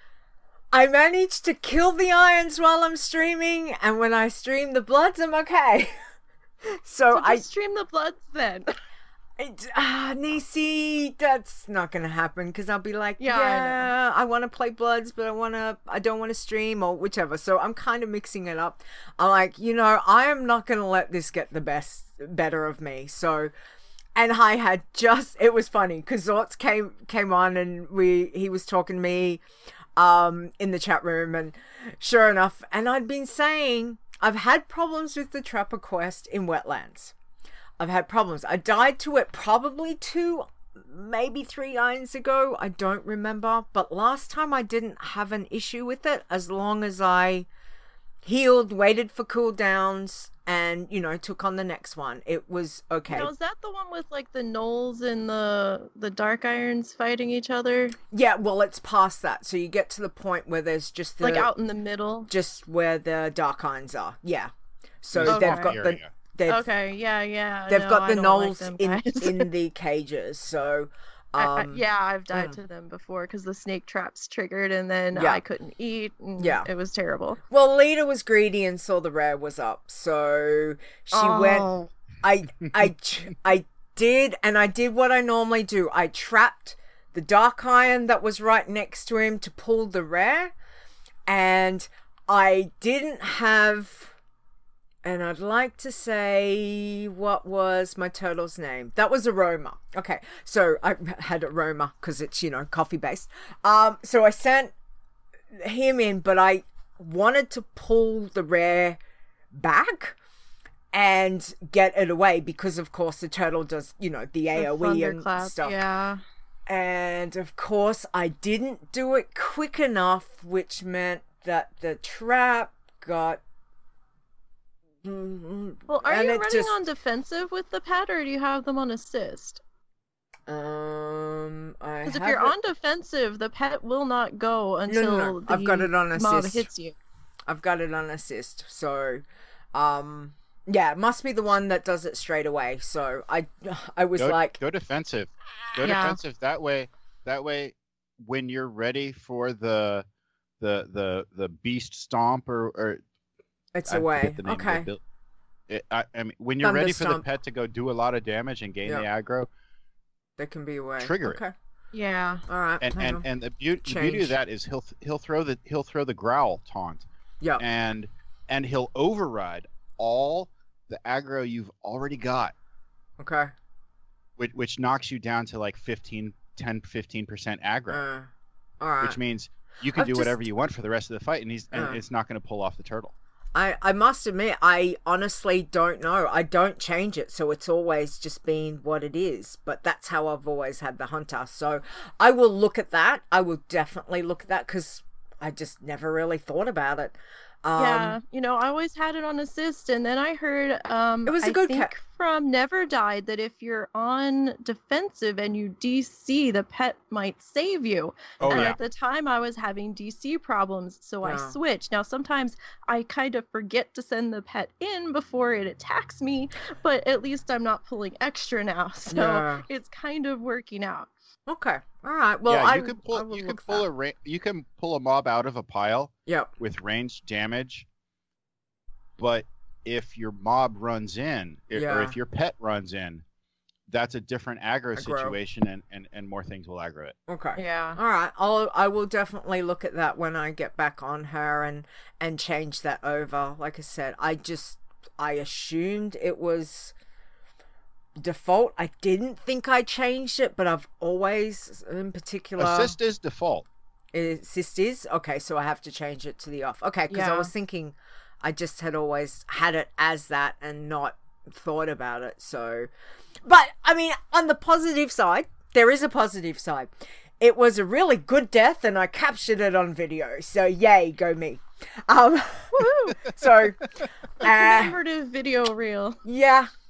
I managed to kill the irons while I'm streaming. And when I stream the bloods, I'm okay. so So I... just stream the bloods then. Ah, Nisi, that's not gonna happen because I'll be like, yeah, Yeah, I, I want to play Bloods, but I want to, I don't want to stream or whichever. So I'm kind of mixing it up. I'm like, you know, I am not gonna let this get the best, better of me. So, and I had just, it was funny because Zorts came came on and we, he was talking to me, um, in the chat room, and sure enough, and I'd been saying I've had problems with the Trapper Quest in Wetlands. I've had problems. I died to it probably two, maybe three irons ago. I don't remember. But last time I didn't have an issue with it as long as I healed, waited for cooldowns, and, you know, took on the next one. It was okay. Now, is that the one with like the Knolls and the the Dark Irons fighting each other? Yeah, well, it's past that. So you get to the point where there's just the... Like out in the middle? Just where the Dark Irons are. Yeah. So Okay. they've got the... They've, Okay, yeah, yeah. They've no, got I the don't like Knolls them, in, guys. in the cages. So... I, I, Um, yeah, I've died mm. to them before because the snake traps triggered and then Yeah. I couldn't eat. And Yeah. It was terrible. Well, Lita was greedy and saw the rare was up, so she went. Oh. I, I, I did, and I did what I normally do. I trapped the Dark Iron that was right next to him to pull the rare, and I didn't have. And I'd like to say, what was my turtle's name? That was Aroma. Okay, so I had Aroma because it's, you know, coffee based. Um, so I sent him in, but I wanted to pull the rare back and get it away because, of course, the turtle does, you know, the The A O E and thunderclap, stuff. Yeah. And of course, I didn't do it quick enough, which meant that the trap got. Well, are and you it running just- on defensive with the pet or do you have them on assist? Um, I Because if have you're it- on defensive, the pet will not go until no, no. the I've got it on mob assist. hits you. I've got it on assist. So, um, yeah, it must be the one that does it straight away. So I, I was Go, like, go defensive. Go Yeah. defensive. That way, that way, when you're ready for the, the, the, the beast stomp or, or it's I away. forget the name of the Okay. build- It, I, I mean, when you're ready for the Thunderstomp. pet to go do a lot of damage and gain Yeah. the aggro, They can be away. Trigger it. Okay. Yeah. All right. and hang and, on. and the, beau- the beauty Change. of that is he'll he'll throw the he'll throw the growl taunt yeah. and and he'll override all the aggro you've already got, Okay. which which knocks you down to like fifteen, ten, fifteen percent aggro, Uh, all right. which means you can I've do whatever just- you want for the rest of the fight, and he's and Uh. it's not going to pull off the turtle. I, I must admit, I honestly don't know. I don't change it, so it's always just been what it is. But that's how I've always had the hunter. So I will look at that. I will definitely look at that because I just never really thought about it. Um, yeah, you know, I always had it on assist, and then I heard um It was a I good think cat. from Never Died that if you're on defensive and you D C, the pet might save you. Oh and yeah, at the time I was having D C problems, so I Yeah. switched. Now sometimes I kind of forget to send the pet in before it attacks me, but at least I'm not pulling extra now. So Yeah. it's kind of working out. Okay. All right. Well, yeah. I, You can I pull will you can look pull that. a ra- you can pull a mob out of a pile Yep. with ranged damage, but if your mob runs in, i- or Yeah. if your pet runs in, that's a different aggro, Aggro. situation, and, and, and more things will aggro it. Okay. Yeah. All right. I'll I will definitely look at that when I get back on her and and change that over. Like I said, I just I assumed it was default. I didn't think I changed it, but I've always, in particular, Assist is default. assist is okay. So I have to change it to the off. Okay, because I Yeah. was thinking I just had always had it as that and not thought about it. So, but I mean, on the positive side, there is a positive side. It was a really good death, and I captured it on video. So yay, go me. Um, Woohoo! so A uh, commemorative video reel. yeah,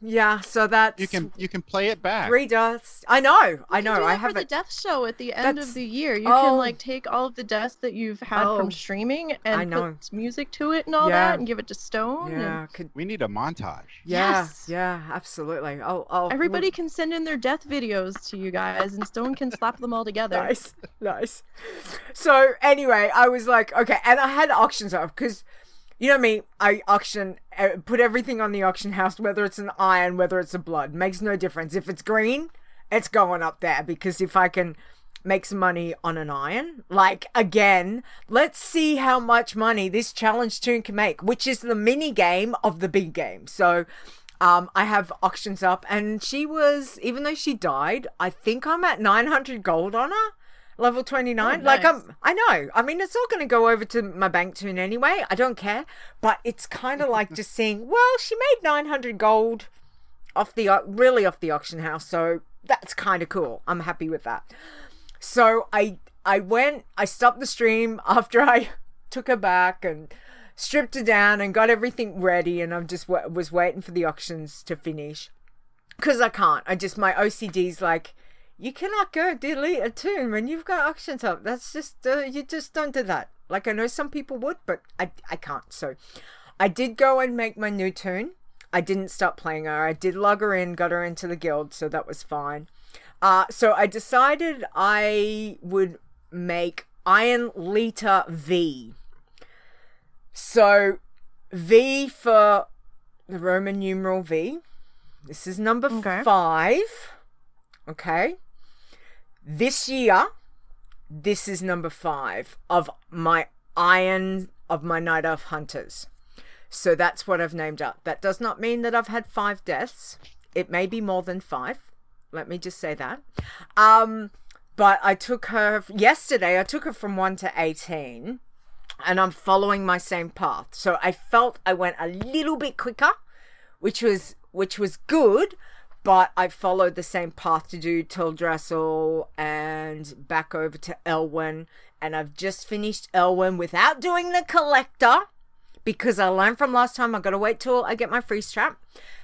yeah. So that's You can you can play it back. three deaths. I know, You I can know. do I that have for the it. death show at the end That's- of the year. You oh. can like take all of the deaths that you've had Oh. from streaming and I know. put music to it and all Yeah. that, and give it to Stone. And Yeah, could We need a montage. yeah, Yes. yeah, absolutely. Oh, oh. everybody can send in their death videos to you guys, and Stone can slap them all together. Nice, nice. So anyway, I was like, okay, and I had auctions up because, you know me, I auction, uh, put everything on the auction house, whether it's an iron, whether it's a blood, makes no difference. If it's green, it's going up there because if I can make some money on an iron, like again, let's see how much money this challenge tune can make, which is the mini game of the big game. So. Um, I have auctions up, and she was, even though she died, I think I'm at nine hundred gold on her, level twenty-nine. Oh, Like, nice. I'm, I know. I mean, it's all going to go over to my bank tune anyway. I don't care. But it's kind of like just seeing, well, she made nine hundred gold off the, au- really off the auction house. So that's kind of cool. I'm happy with that. So I, I went, I stopped the stream after I took her back and stripped her down and got everything ready, and I'm just w- was waiting for the auctions to finish because I can't. I just my O C D's like, you cannot go delete a tune when you've got auctions up. That's just uh, you just don't do that. Like I know some people would, but I I can't. So I did go and make my new tune. I didn't stop playing her. I did log her in, got her into the guild, so that was fine. Uh, so I decided I would make Iron Lita V. So, V for the Roman numeral V. This is number Okay. five. Okay. This year, this is number five of my Iron, of my Night Elf Hunters. So that's what I've named up. That does not mean that I've had five deaths. It may be more than five. Let me just say that. Um, but I took her, yesterday, I took her from one to eighteen. And I'm following my same path. So I felt I went a little bit quicker, which was which was good, but I followed the same path to do Teldrassil and back over to Elwyn. And I've just finished Elwyn without doing the collector because I learned from last time I gotta wait till I get my freeze trap.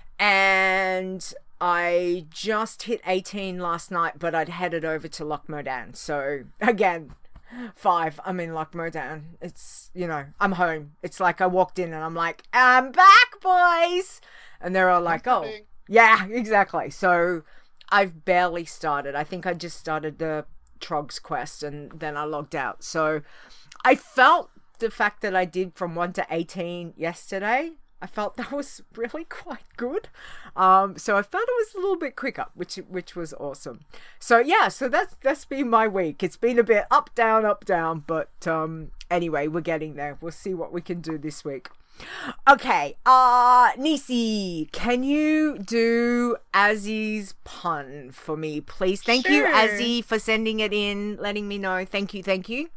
And I just hit eighteen last night, but I'd headed over to Loch Modan. So again, five. I'm in Loch Modan. It's, you know, I'm home. It's like I walked in and I'm like, I'm back, boys. And they're all like, oh, yeah, exactly. So I've barely started. I think I just started the Trogs quest and then I logged out. So I felt the fact that I did from one to eighteen yesterday, I felt that was really quite good. Um, so I felt it was a little bit quicker, which which was awesome. So yeah, so that's that's been my week. It's been a bit up, down, up, down, but um, anyway, we're getting there. We'll see what we can do this week. Okay, uh, Nisi, can you do Azzy's pun for me, please? Thank you, Sure. Azzy, for sending it in, letting me know. Thank you, thank you.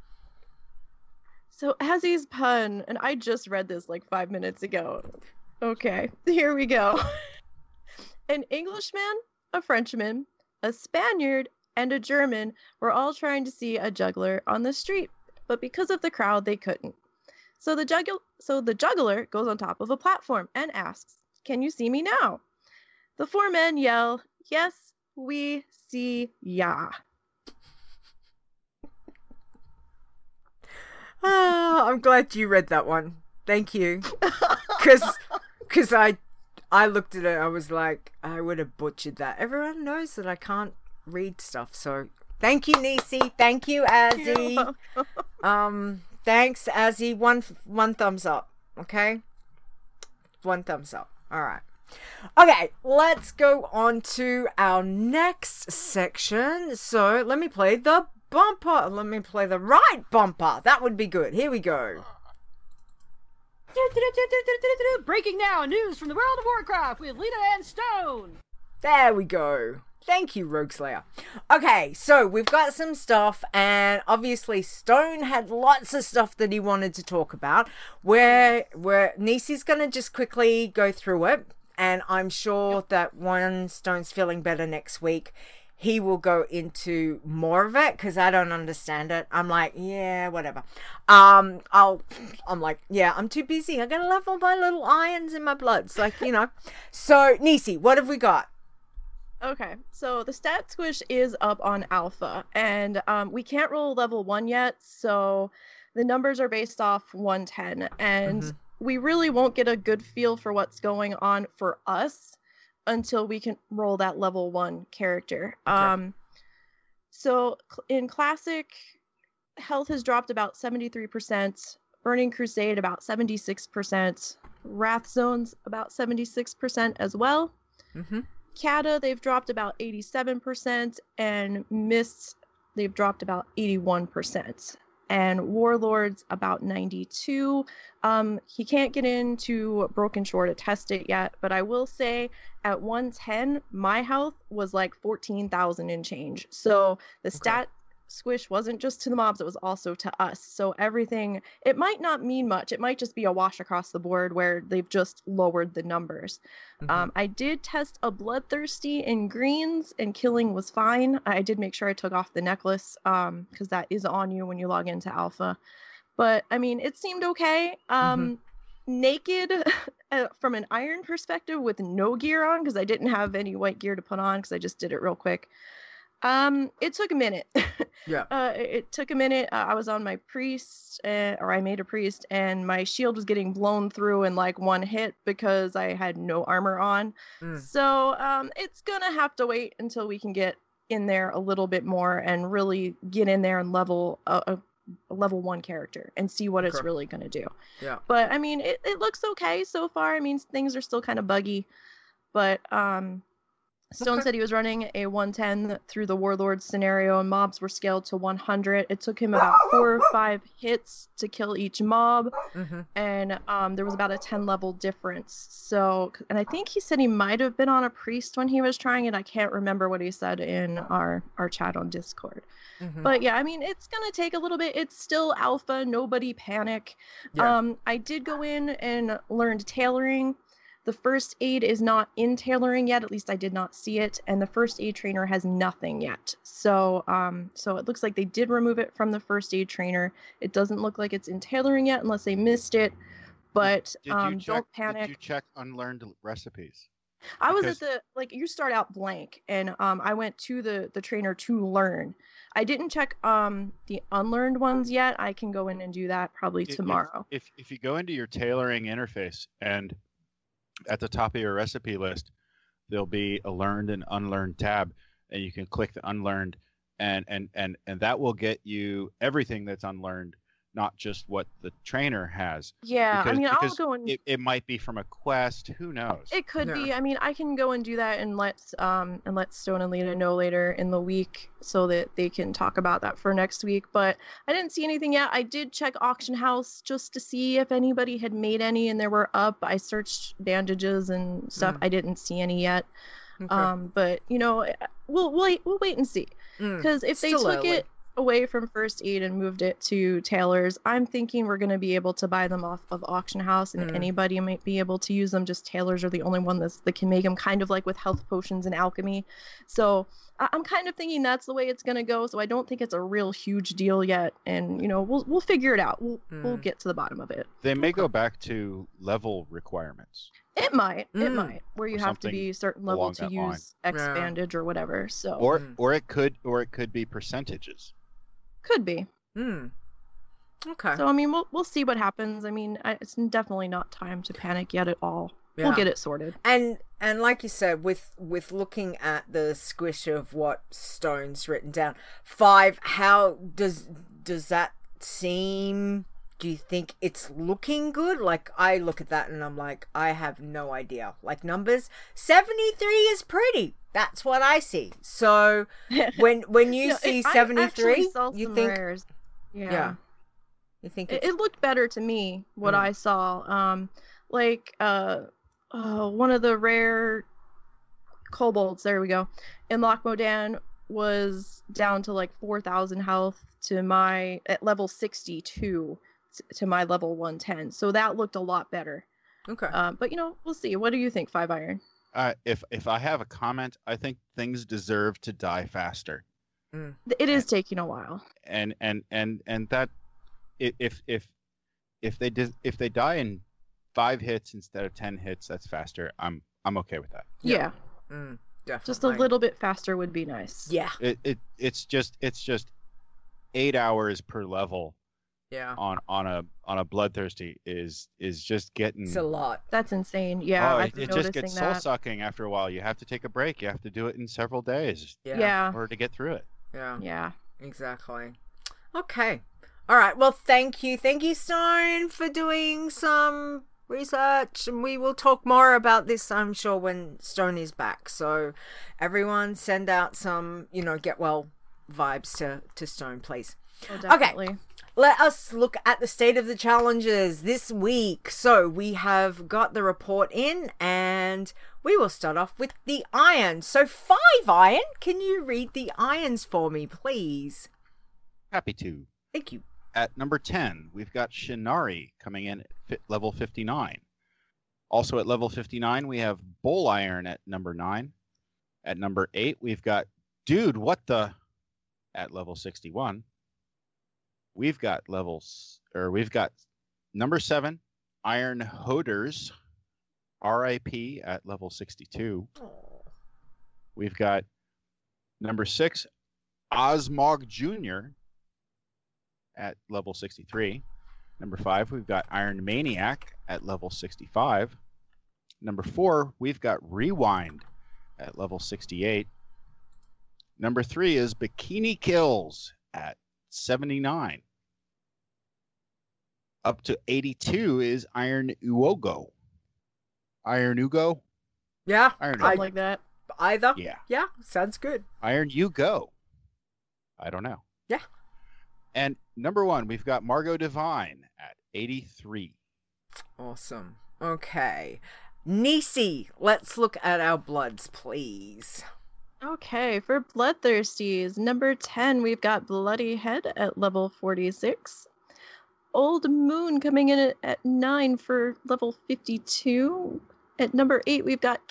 So Azzy's pun, and I just read this like five minutes ago. Okay, here we go. An Englishman, a Frenchman, a Spaniard, and a German were all trying to see a juggler on the street, but because of the crowd, they couldn't. So the juggler, so the juggler goes on top of a platform and asks, "Can you see me now?" The four men yell, "Yes, we see ya." Ah, I'm glad you read that one. Thank you. Because cause I, I looked at it, I was like, I would have butchered that. Everyone knows that I can't read stuff, so thank you, Nisi. Thank you, Azzy. Um, thanks, Azzy. One, one thumbs up, okay? One thumbs up. All right. Okay, let's go on to our next section. So let me play the bumper. Let me play the right bumper. That would be good. Here we go. Breaking now, news from the world of Warcraft with Lita and Stone. There we go. Thank you, Rogueslayer. Okay, so we've got some stuff, and obviously Stone had lots of stuff that he wanted to talk about. Where where Nisi's gonna just quickly go through it, and I'm sure that when Stone's feeling better next week, he will go into more of it because I don't understand it. I'm like, yeah, whatever. Um, I'll, I'm like, yeah, I'm too busy. I gotta level my little irons in my bloods, like, you know. So, Nisi, what have we got? Okay, so the stat squish is up on alpha, and um, we can't roll level one yet, so the numbers are based off one ten, and mm-hmm. we really won't get a good feel for what's going on for us until we can roll that level one character. Okay. Um, so in Classic, health has dropped about seventy-three percent, Burning Crusade about seventy-six percent, Wrath Zones about seventy-six percent as well. Mm-hmm. Kata, they've dropped about eighty-seven percent, and Mists, they've dropped about eighty-one percent. And Warlords, about ninety-two. Um, he can't get into Broken Shore to test it yet, but I will say at one ten, my health was like fourteen thousand and change. So the okay. stat squish wasn't just to the mobs, it was also to us. So everything, it might not mean much. It might just be a wash across the board where they've just lowered the numbers. Mm-hmm. Um, I did test a Bloodthirsty in greens, and killing was fine. I did make sure I took off the necklace um, because that is on you when you log into alpha. But, I mean, it seemed okay. Um, mm-hmm. Naked, uh, from an iron perspective, with no gear on, because I didn't have any white gear to put on because I just did it real quick. Um, it took a minute. Yeah. Uh, it, it took a minute. Uh, I was on my priest, uh, or I made a priest, and my shield was getting blown through in like one hit because I had no armor on. Mm. So, um, it's gonna have to wait until we can get in there a little bit more and really get in there and level a, a, a level one character and see what okay. it's really gonna do. Yeah. But I mean, it, it looks okay so far. I mean, things are still kind of buggy, but, um, Stone okay. said he was running a one ten through the Warlord scenario, and mobs were scaled to one hundred. It took him about four or five hits to kill each mob, mm-hmm. and um, there was about a ten level difference. So, and I think he said he might have been on a priest when he was trying it. I can't remember what he said in our, our chat on Discord. Mm-hmm. But yeah, I mean, it's going to take a little bit. It's still alpha. Nobody panic. Yeah. Um, I did go in and learned tailoring. The first aid is not in tailoring yet, at least I did not see it, and the first aid trainer has nothing yet. So um, so it looks like they did remove it from the first aid trainer. It doesn't look like it's in tailoring yet unless they missed it, but did um, you check, don't panic. Did you check unlearned recipes? I because... was at the, like, you start out blank, and um, I went to the, the trainer to learn. I didn't check um, the unlearned ones yet. I can go in and do that probably if, tomorrow. If, if, if you go into your tailoring interface and at the top of your recipe list, there'll be a learned and unlearned tab, and you can click the unlearned, and and and and that will get you everything that's unlearned, not just what the trainer has. Yeah, because, I mean, because I'll go and it, it might be from a quest. Who knows? It could yeah. be. I mean, I can go and do that and let um and let Stone and Lena know later in the week so that they can talk about that for next week. But I didn't see anything yet. I did check Auction House just to see if anybody had made any, and there were up. I searched bandages and stuff. Mm. I didn't see any yet. Okay. Um, but you know, we'll we'll wait, we'll wait and see, because mm. if they Still took early. it away from first aid and moved it to tailors, I'm thinking we're going to be able to buy them off of Auction House, and mm. anybody might be able to use them. Just tailors are the only one that's, that can make them, kind of like with health potions and alchemy. So I- I'm kind of thinking that's the way it's going to go. So I don't think it's a real huge deal yet, and you know, we'll we'll figure it out. We'll mm. we'll get to the bottom of it. They may go back to level requirements. It might, Mm. it might, where you Or have to something be a certain level along to that use line. X Yeah. bandage or whatever. So Or Mm. or it could or it could be percentages. could be. Hmm. Okay. So I mean, we'll we'll see what happens. I mean, I, it's definitely not time to panic yet at all. Yeah. We'll get it sorted. And and like you said, with with looking at the squish of what Stone's written down, five. How does does that seem? Do you think it's looking good? Like, I look at that and I'm like, I have no idea. Like, numbers, seventy-three is pretty. That's what I see. So when when you No, see it- I seventy-three, actually saw you some think, rares. Yeah. yeah, you think It, it's it looked better to me what Mm. I saw. Um, like uh, uh, one of the rare kobolds. There we go. In Loch Modan was down to like four thousand health to my at level sixty-two to my level one ten. So that looked a lot better. okay. Um, but you know, we'll see. What do you think, Five Iron? Uh, if if I have a comment, I think things deserve to die faster, It is taking a while. and and and and that i- if if if they dis- if they die in five hits instead of ten hits, that's faster. I'm I'm okay with that. Yeah. Mm, definitely. Just a little bit faster would be nice. Yeah. It it it's just it's just eight hours per level Yeah. on on a on a bloodthirsty is is just getting. It's a lot. That's insane. Yeah, oh, I've it, been it just gets noticing soul that. sucking after a while. You have to take a break. You have to do it in several days Yeah. Yeah. in order to get through it. Yeah. Yeah. Exactly. Okay. All right. Well, thank you. Thank you, Stone, for doing some research. And we will talk more about this, I'm sure, when Stone is back. So everyone send out some, you know, get well vibes to, to Stone, please. Oh, definitely. Let us look at the state of the challenges this week. So we have got the report in, and we will start off with the iron. So five iron. Can you read the irons for me, please? Happy to. Thank you. At number ten, we've got Shinari coming in at fi- level fifty-nine. Also at level fifty-nine, we have Bull Iron at number nine. At number eight, we've got Dude, What the? At level sixty-one. We've got levels, or we've got number seven, Iron Hoders, R I P at level sixty-two. We've got number six, Osmog Junior at level sixty-three. Number five, we've got Iron Maniac at level sixty-five. Number four, we've got Rewind at level sixty-eight. Number three is Bikini Kills at seventy-nine. Up to eighty-two is Iron Uogo. Iron Ugo? Yeah. Iron Something Ugo. like that. Either. Yeah. Yeah. Sounds good. Iron Ugo. I don't know. Yeah. And number one, we've got Margot Divine at eighty-three. Awesome. Okay. Nisi, let's look at our bloods, please. Okay, for Bloodthirsties, number ten, we've got Bloody Head at level forty-six. Old Moon coming in at, at nine for level fifty-two. At number eight, we've got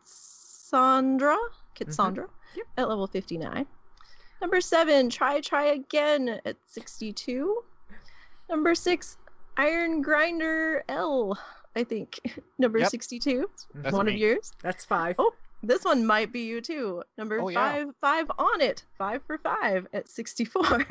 Kitsandra, Kitsandra Yep. at level fifty-nine. Number seven, Try Try Again at sixty-two. Number six, Iron Grinder L, I think, number Yep. sixty-two. That's One me. of yours. That's five. Oh, this one might be you too. Number Oh, yeah. five, five on it. Five for five at sixty-four.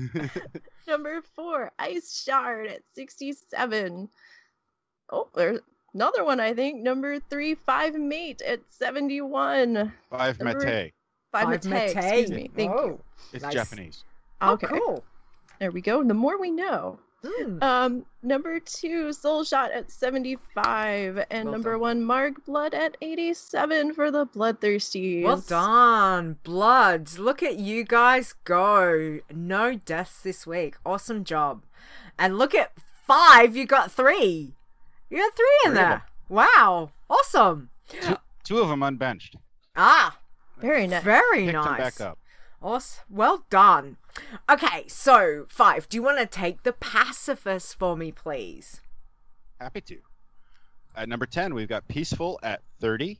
Number four, Ice Shard at sixty-seven. Oh, there's another one, I think. Number three, Five Mate at seventy-one. Five Number- Mate. Five, Five Mate, Mate. excuse me. Thank oh. you. It's Nice. Japanese. Oh, Okay, cool. there we go. The more we know. Mm. Um, number two, Soul Shot at seventy-five, and Well number done. one, Mark Blood at eighty-seven for the Bloodthirsties. Well done, Bloods. Look at you guys go. No deaths this week. Awesome job. And look at five. You got three. You got three in Three of there. Wow. Awesome. Two, two of them unbenched. Ah, Very nice. very Picked them nice. back up. Awesome. Well done. Okay, so five. Do you want to take the pacifist for me, please? Happy to. At number ten, we've got Peaceful at thirty.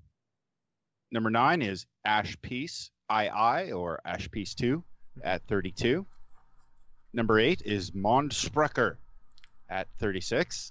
Number nine is Ash Peace two, or Ash Peace two at thirty-two. Number eight is Mond Sprecher at thirty-six.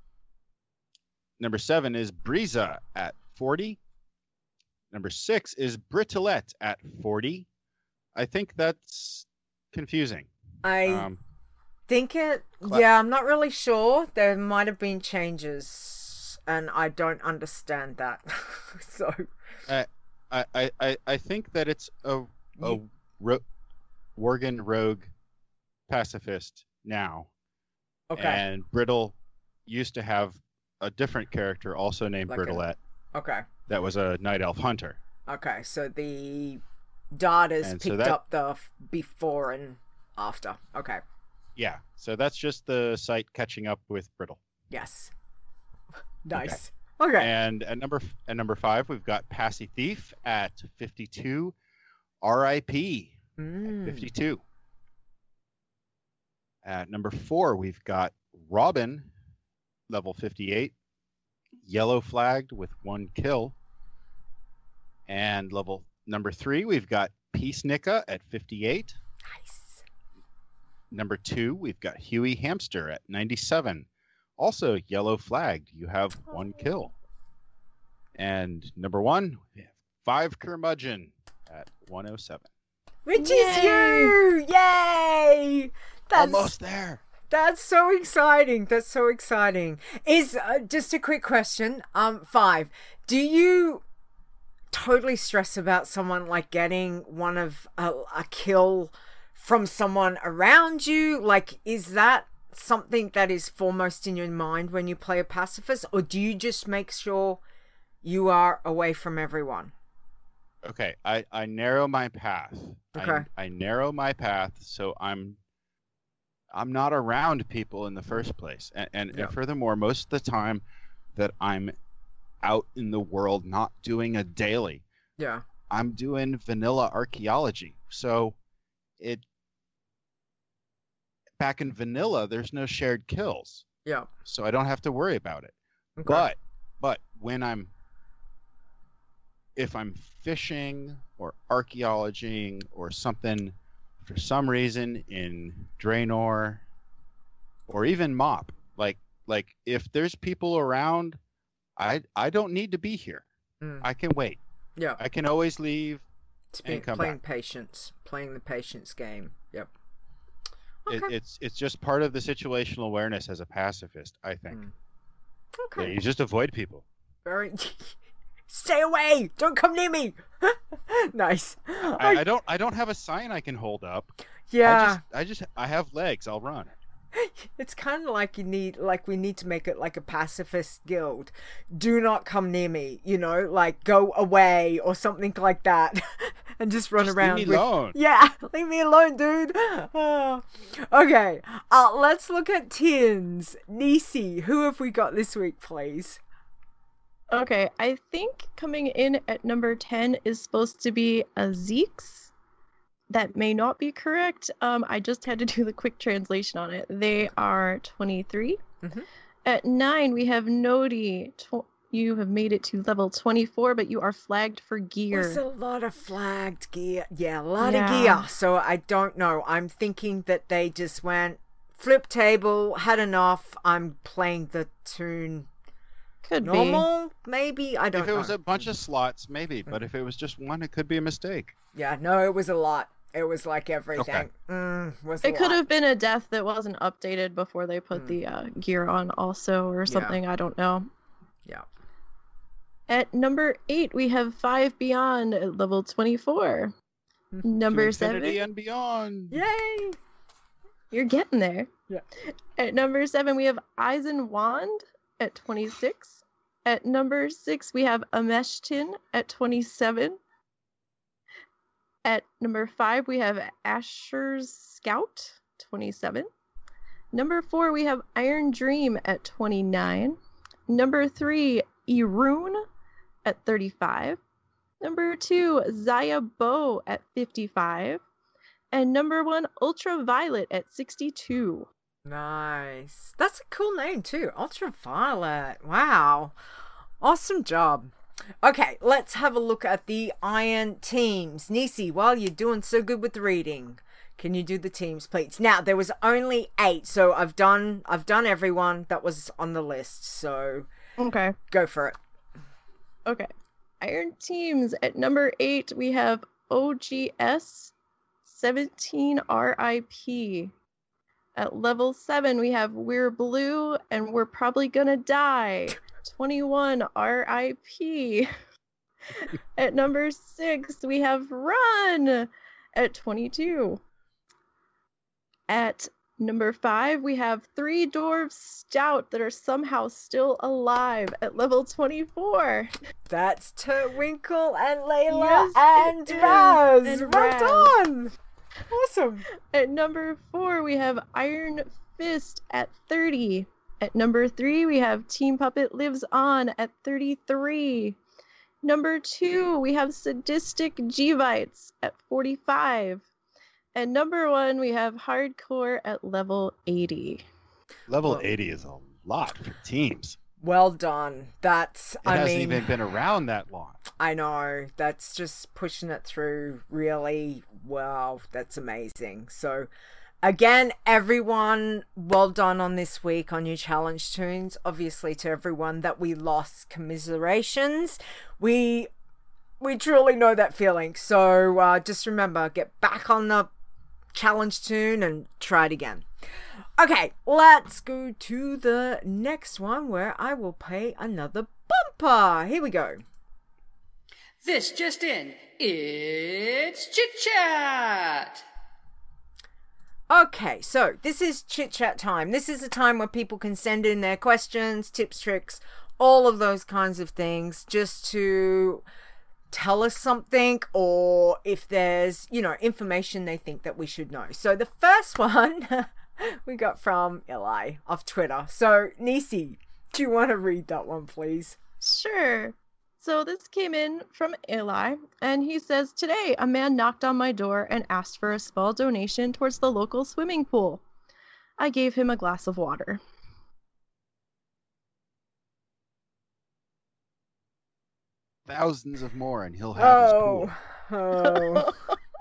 Number seven is Briza at forty. Number six is Britolette at forty. I think that's confusing. I Um, think it. Cla- Yeah, I'm not really sure. There might have been changes, and I don't understand that. so, I, I, I, I think that it's a, a You- ro- Worgen rogue pacifist now. okay, And Brittle used to have a different character also named Like a- Brittlette okay, that was a night elf hunter. okay. So the data's And so picked that- up the f- before and after. Okay, Yeah, so that's just the site catching up with Brittle. yes, nice. Okay, And at number f- at number five, we've got Passy Thief at fifty-two, R I P Mm. fifty-two. At number four, we've got Robin, level fifty-eight, yellow flagged with one kill. And level number three, we've got Peace Nika at fifty-eight. Nice. Number two, we've got Huey Hamster at ninety-seven. Also yellow flagged. You have one kill. And number one, we have Five Curmudgeon at one oh seven. Which Yay! is you! Yay! That's, Almost there. That's so exciting. That's so exciting. Is uh, just a quick question. Um, Five, do you totally stress about someone like getting one of a, a kill from someone around you? Like, is that something that is foremost in your mind when you play a pacifist, or do you just make sure you are away from everyone? Okay, I, I narrow my path. Okay. I, I narrow my path so I'm I'm not around people in the first place. And, and, Yeah. and furthermore, most of the time that I'm out in the world not doing a daily, Yeah. I'm doing vanilla archaeology. So it back in vanilla, there's no shared kills. Yeah. So I don't have to worry about it. Okay. But but when I'm if I'm fishing or archaeologying or something for some reason in Draenor or even Mop, like like if there's people around, I I don't need to be here. Mm. I can wait. Yeah. I can always leave. It's and been come playing back. patience, playing the patience game. Yep. It, Okay. it's it's just part of the situational awareness as a pacifist, I think. Mm. Yeah, Okay. you just avoid people. Very. Stay away! Don't come near me. Nice. I, I don't I don't have a sign I can hold up. yeah. I just I just I have legs. I'll run. It's kind of like you need, like we need to make it like a pacifist guild. Do not come near me, you know, like go away or something like that, and just run Just around. leave me with... alone. Yeah, leave me alone, dude. Oh. Okay, uh, let's look at tins. Nisi, who have we got this week, please? Okay, I think coming in at number ten is supposed to be a Zeeks. That may not be correct. Um, I just had to do the quick translation on it. They are twenty-three. Mhm. At nine, we have Nodi. Tw- you have made it to level twenty-four, but you are flagged for gear. There's a lot of flagged gear. Yeah, a lot Yeah. of gear. So I don't know. I'm thinking that they just went flip table, had enough. I'm playing the tune Could be. normal, maybe. I don't If it know. was a bunch of slots, maybe. But if it was just one, it could be a mistake. Yeah, no, it was a lot. It was like everything. Okay. Mm, was It a could lot. have been a death that wasn't updated before they put Hmm. the uh, gear on, also, or something. I don't know. Yeah. At number eight, we have Five Beyond at level twenty-four. Mhm. Number To seven, infinity and beyond. Yay! you're getting there. Yeah. At number seven, we have Eisen Wand at twenty-six. At number six, we have Ameshtin at twenty-seven. At number five, we have Asher's Scout, twenty-seven. Number four, we have Iron Dream at twenty-nine. Number three, Irune at thirty-five. Number two, Zaya Bo at fifty-five. And number one, Ultraviolet at sixty-two. Nice. That's a cool name too. Ultraviolet. Wow. Awesome job. Okay, let's have a look at the Iron teams. Nisi, while you're doing so good with the reading, can you do the teams, please? Now, there was only eight, so I've done I've done everyone that was on the list. So Okay. go for it. Okay. Iron teams at number eight, we have O G S seventeen R I P. At level seven, we have We're Blue and We're Probably Gonna Die. twenty-one R I P. At number six, we have Run at twenty-two. At number five, we have Three Dwarves Stout that are somehow still alive at level twenty-four. That's Terwinkle and Layla Yes, and it is. Raz. And Right Raz. on. Awesome. At number four, we have Iron Fist at thirty. At number three, we have Team Puppet Lives On at thirty-three. Number two, we have Sadistic Jeevites at forty-five. And number one, we have Hardcore at level eighty. Level Whoa. eighty is a lot for teams. Well done. That's, It I hasn't mean, even been around that long. I know. That's just pushing it through really well. That's amazing. So, again, everyone, well done on this week on your challenge tunes. Obviously, to everyone that we lost, commiserations. We we truly know that feeling. So, uh, just remember, get back on the challenge tune and try it again. Okay, let's go to the next one where I will play another bumper. Here we go. This just in, it's Chit Chat! Okay, so this is Chit Chat time. This is a time where people can send in their questions, tips, tricks, all of those kinds of things just to tell us something, or if there's, you know, information they think that we should know. So the first one we got from Eli of Twitter. So, Nisi, do you want to read that one, please? Sure. So this came in from Eli, and he says, today a man knocked on my door and asked for a small donation towards the local swimming pool. I gave him a glass of water. Thousands of more, and he'll have his Oh, pool. oh,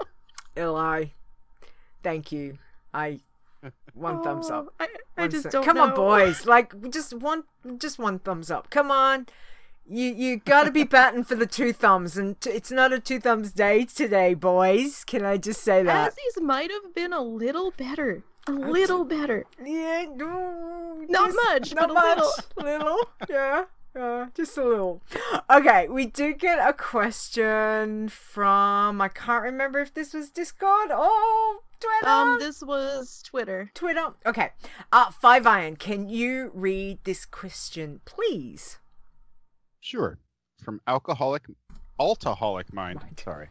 Eli, thank you. I one thumbs up. Oh, I, I One just se- don't Come know. on, boys! Like just one, just one thumbs up. Come on, you you got to be batting for the two thumbs, and t- it's not a two thumbs day today, boys. Can I just say that? Azzy's might have been a little better. A little better. Yeah, no, Not just- much, not but a much. little. little, yeah, yeah, just a little. Okay, we did get a question from, I can't remember if this was Discord or Twitter. Um, this was Twitter. Twitter. Okay. Uh, Five Iron, can you read this question, please? Sure. From alcoholic, alcoholic mind. Sorry.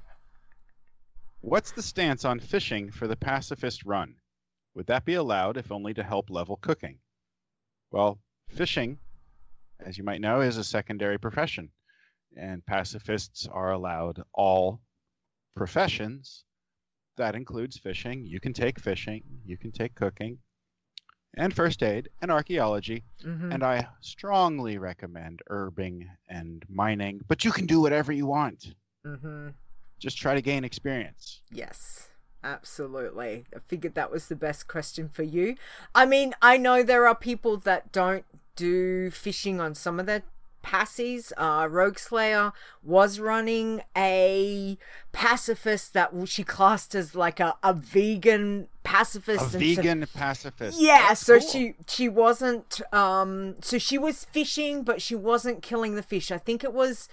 What's the stance on fishing for the pacifist run? Would that be allowed if only to help level cooking? Well, fishing, as you might know, is a secondary profession, and pacifists are allowed all professions. That includes fishing. You can take fishing, you can take cooking, and first aid, and archaeology, Mm-hmm. and I strongly recommend herbing and mining, but you can do whatever you want. Mm-hmm. Just try to gain experience. Yes, absolutely. I figured that was the best question for you. I mean, I know there are people that don't do fishing on some of their passies. Uh, Rogue Slayer was running a pacifist that she classed as like a, a vegan pacifist. A and so- vegan pacifist. Yeah, That's so cool. she she wasn't um so she was fishing, but she wasn't killing the fish. I think it was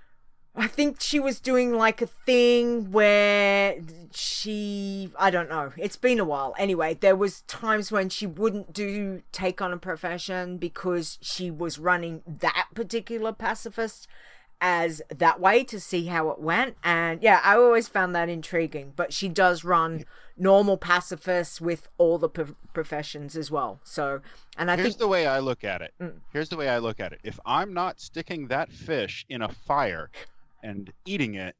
I think she was doing like a thing where she I don't know. It's been a while. Anyway, there was times when she wouldn't do take on a profession because she was running that particular pacifist as that way to see how it went. And yeah, I always found that intriguing, but she does run normal pacifists with all the pro- professions as well. So, and I Here's think the way I look at it. Mm. Here's the way I look at it. If I'm not sticking that fish in a fire and eating it,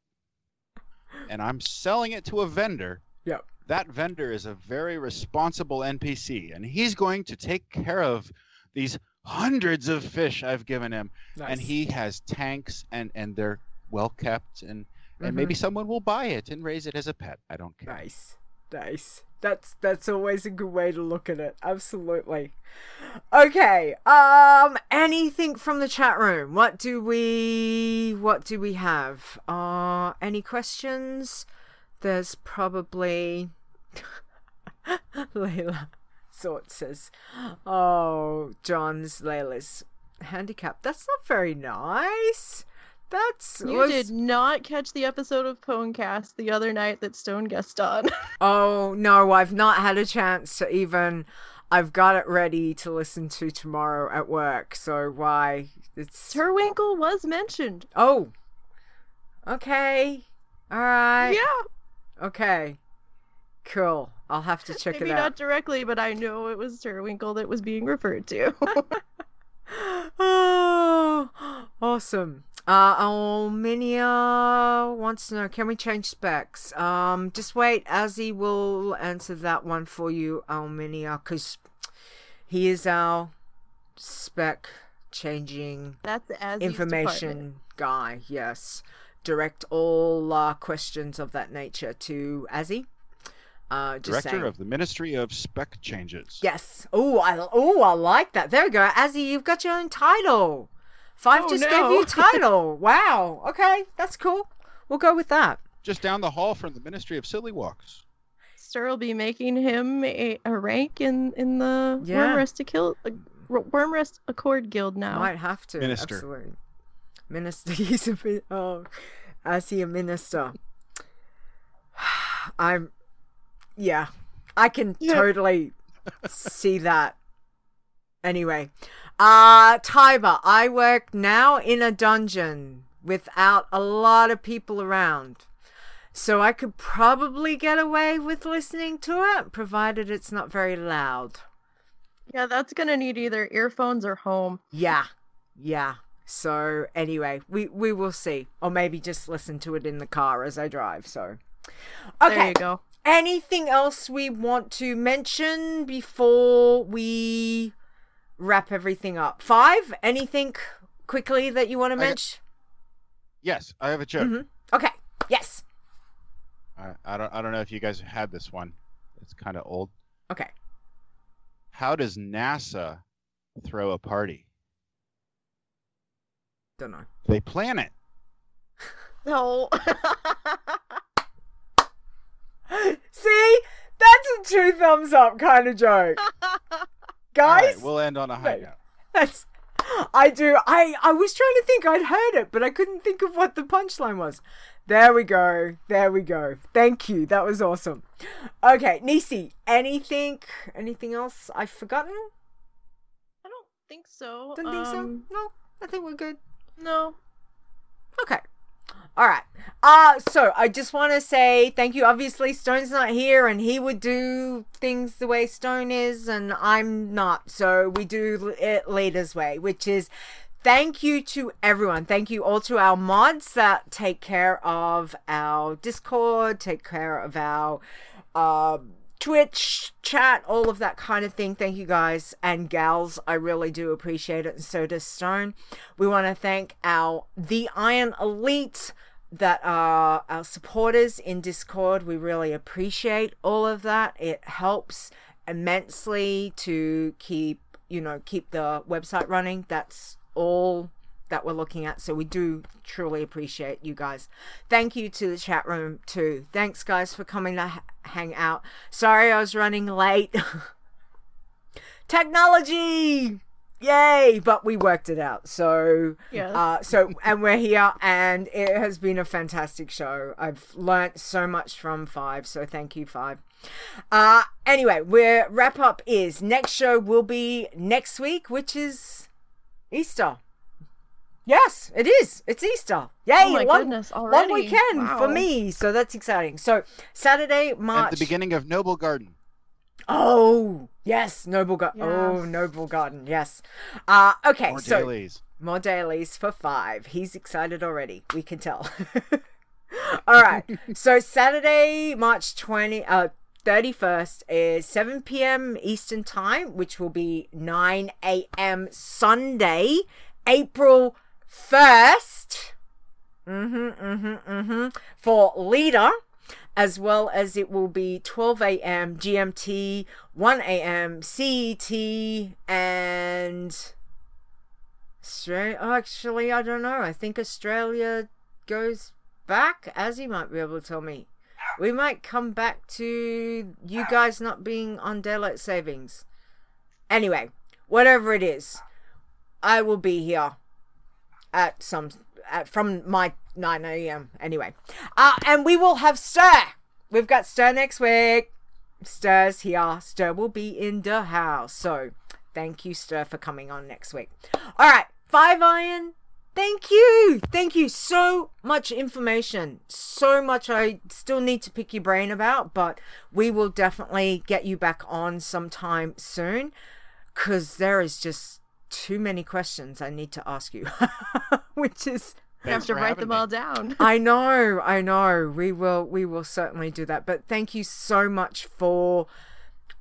and I'm selling it to a vendor, Yep. that vendor is a very responsible N P C, and he's going to take care of these hundreds of fish I've given him. Nice. And he has tanks, and, and they're well kept, and, and Mhm. maybe someone will buy it and raise it as a pet. I don't care. Nice. Nice. That's that's always a good way to look at it. Absolutely. Okay. Um anything from the chat room? What do we what do we have? Uh any questions? There's probably Layla Sort says, oh, John's Layla's handicap. That's not very nice. That's You was- did not catch the episode of Ponecast the other night that Stone guest on. Oh, no, I've not had a chance to even... I've got it ready to listen to tomorrow at work, so why? It's... Terwinkle was mentioned. Oh. Okay. Alright. Yeah. Okay. Cool. I'll have to check Maybe it not out. directly, but I know it was Terwinkle that was being referred to. Oh, awesome. Uh, Alminia wants to know, can we change specs? Um, just wait, Azzy will answer that one for you, Alminia, because he is our spec changing That's as information guy. Yes. Direct all uh, questions of that nature to Azzy. Uh, just Director saying. of the Ministry of Spec Changes. Yes. Oh, I oh I like that. There we go. Azzy, you've got your own title. Five Oh, just no. gave you a title. Wow. Okay, that's cool. We'll go with that. Just down the hall from the Ministry of Silly Walks. Stir will be making him a, a rank in in the Yeah. Wormrest to kill uh, Wormrest Accord Guild now. Might have to. Minister. Absolutely. Minister. He's a bit. Oh, Azzy, a minister. I'm. Yeah, I can Yeah. totally see that. Anyway, uh, Tiber, I work now in a dungeon without a lot of people around. So I could probably get away with listening to it, provided it's not very loud. Yeah, that's gonna need either earphones or home. Yeah, yeah. So anyway, we, we will see. Or maybe just listen to it in the car as I drive, so. Okay. There you go. Anything else we want to mention before we wrap everything up? Five? Anything quickly that you want to I got- mention? Yes, I have a joke. Mhm. Okay. Yes. I, I don't I don't know if you guys have had this one. It's kind of old. Okay. How does NASA throw a party? Don't know. They plan it. No. See? That's a two thumbs up kind of joke. All Guys? right, we'll end on a high Wait. note. That's I do I I was trying to think I'd heard it, but I couldn't think of what the punchline was. There we go. There we go. Thank you. That was awesome. Okay, Nisi, anything anything else I've forgotten? I don't think so. Don't think so? Um, No, I think we're good. No. Okay. All right. Uh, so I just want to say thank you. Obviously, Stone's not here, and he would do things the way Stone is, and I'm not. So we do it Leader's way, which is thank you to everyone. Thank you all to our mods that take care of our Discord, take care of our uh, Twitch chat, all of that kind of thing. Thank you guys and gals. I really do appreciate it, and so does Stone. We want to thank our The Iron Elite that are our supporters in Discord. We really appreciate all of that. It helps immensely to keep, you know, keep the website running. That's all that we're looking at. So we do truly appreciate you guys. Thank you to the chat room too. Thanks guys for coming to ha- hang out. Sorry I was running late. Technology! Yay! But we worked it out. So, Yeah. uh, so, and we're here, and it has been a fantastic show. I've learnt so much from Five, so thank you, Five. Uh, anyway, where wrap up is next show will be next week, which is Easter. Yes, it is. It's Easter. Yay! Oh my long, goodness, long already. weekend for Wow. me, so that's exciting. So Saturday, March. At the beginning of Noble Garden. Oh yes, Noble Garden. Oh, Yes. Noble Garden. Yes. Uh okay. More so dailies. more dailies for Five. He's excited already. We can tell. All right. So Saturday, March twentieth, uh, thirty-first is seven p.m. Eastern Time, which will be nine a.m. Sunday, April first. Mm-hmm, mm-hmm, mm-hmm. For Leader. As well as it will be twelve a.m. G M T, one a.m. C E T, and Australia. Oh, actually, I don't know. I think Australia goes back, as you might be able to tell me. We might come back to you guys not being on daylight savings. Anyway, whatever it is, I will be here at some at, from my nine a.m. anyway. Uh, and we will have Stir. We've got Stir next week. Stir's here. Stir will be in the house. So thank you, Stir, for coming on next week. All right, Five Iron. Thank you. Thank you. So much information. So much I still need to pick your brain about, but we will definitely get you back on sometime soon, because there is just too many questions I need to ask you, which is... You have Thanks to for write having them me. all down. I know, I know. We will we will certainly do that. But thank you so much for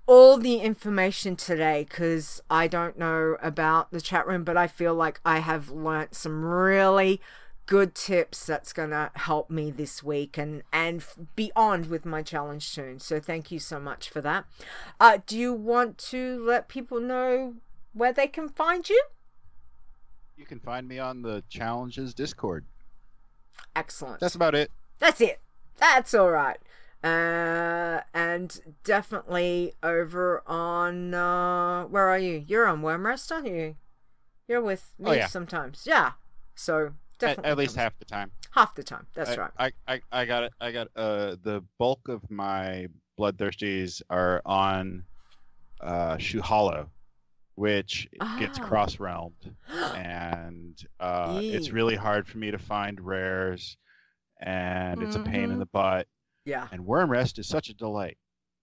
all the information today because I don't know about the chat room, but I feel like I have learnt some really good tips that's going to help me this week and, and beyond with my challenge tune. So thank you so much for that. Uh, do you want to let people know where they can find you? You can find me on the Challenges Discord. Excellent. That's about it. That's it. That's all right. Uh, and definitely over on, uh, where are you? You're on Wormrest, aren't you? You're with me oh, yeah. sometimes. Yeah. So definitely. At, at least half the time. Half the time. That's I, right. I, I, I got it. I got, uh, the bulk of my Bloodthirsties are on, uh, Shoe Hollow, which Ah. gets cross-realmed. and, uh, it's really hard for me to find rares. And it's Mhm. a pain in the butt. Yeah. And Wormrest is such a delight.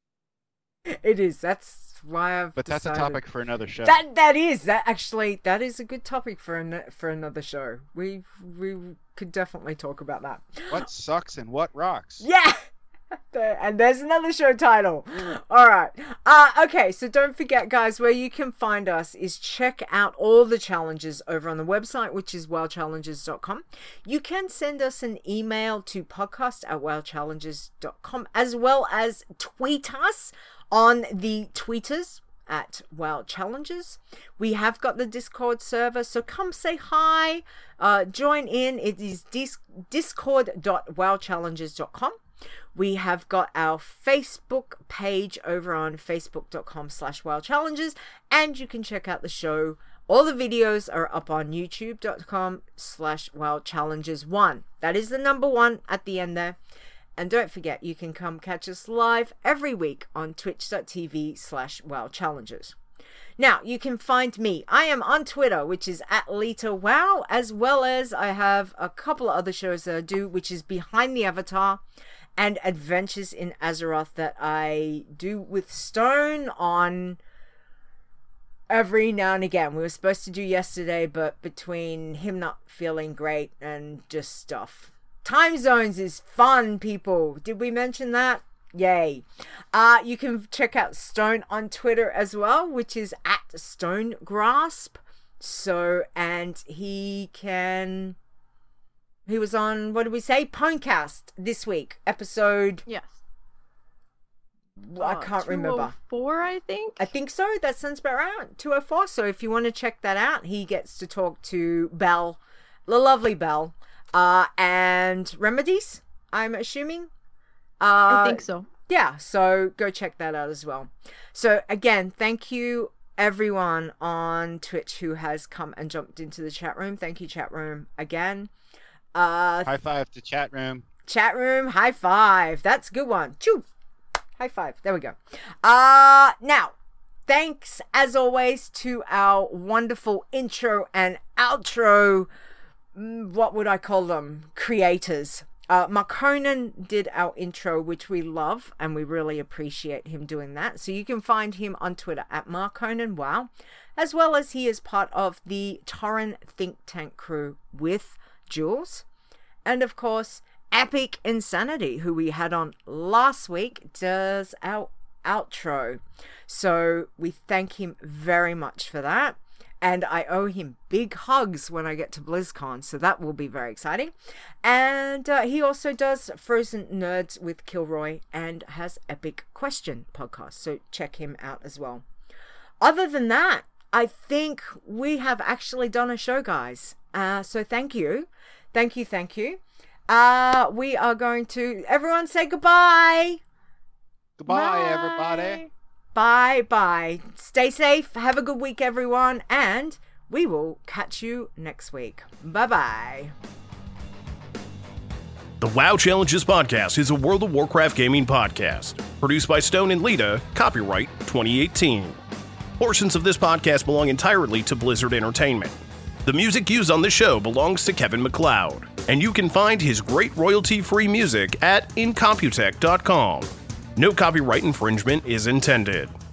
It is. That's why I've But that's decided... a topic for another show. That that is that actually that is a good topic for an, for another show. We we could definitely talk about that. What sucks and what rocks? Yeah. And there's another show title. All right. Uh, okay, so don't forget, guys, where you can find us is check out all the challenges over on the website, which is wow challenges dot com. You can send us an email to podcast at wow challenges dot com, as well as tweet us on the tweeters at Wow Challenges. We have got the Discord server, so come say hi, uh, join in. It is dis- discord dot wow challenges dot com. We have got our Facebook page over on facebook dot com slash wow challenges, and you can check out the show. All the videos are up on youtube dot com slash wow challenges one. That is the number one at the end there. And don't forget, you can come catch us live every week on twitch dot t v slash wow challenges. Now, you can find me. I am on Twitter, which is at Lita Wow, as well as I have a couple of other shows that I do, which is Behind the Avatar and Adventures in Azeroth that I do with Stone on every now and again. We were supposed to do yesterday, but between him not feeling great and just stuff. Time zones is fun, people. Did we mention that? Yay. Uh, you can check out Stone on Twitter as well, which is at Stonegrasp. So, and he can... He was on, what did we say? Pwnecast this week. Episode... Yes. I can't remember. two oh four, I think? I think so. That sounds about right. two oh four. So if you want to check that out, he gets to talk to Belle, the lovely Belle, uh, and Remedies, I'm assuming. Uh, I think so. Yeah, so go check that out as well. So again, thank you everyone on Twitch who has come and jumped into the chat room. Thank you, chat room, again. Uh, high five to chat room. Chat room, high five. That's a good one. Choo. High five. There we go. Uh, now, thanks as always to our wonderful intro and outro, what would I call them? Creators. Uh, Marconan did our intro, which we love, and we really appreciate him doing that. So you can find him on Twitter at Marconan Wow, as well as he is part of the Torren Think Tank crew with Jules. And of course, Epic Insanity, who we had on last week, does our outro. So we thank him very much for that. And I owe him big hugs when I get to BlizzCon, so that will be very exciting. And uh, he also does Frozen Nerds with Kilroy and has Epic Question podcast, so check him out as well. Other than that, I think we have actually done a show, guys. Uh, so thank you. Thank you, thank you. Uh, we are going to... Everyone say goodbye! Goodbye, Bye. everybody. Bye bye. Stay safe. Have a good week, everyone. And we will catch you next week. Bye bye. The WoW Challenges Podcast is a World of Warcraft gaming podcast. Produced by Stone and Lita. Copyright twenty eighteen. Portions of this podcast belong entirely to Blizzard Entertainment. The music used on the show belongs to Kevin MacLeod. And you can find his great royalty-free music at incomputech dot com. No copyright infringement is intended.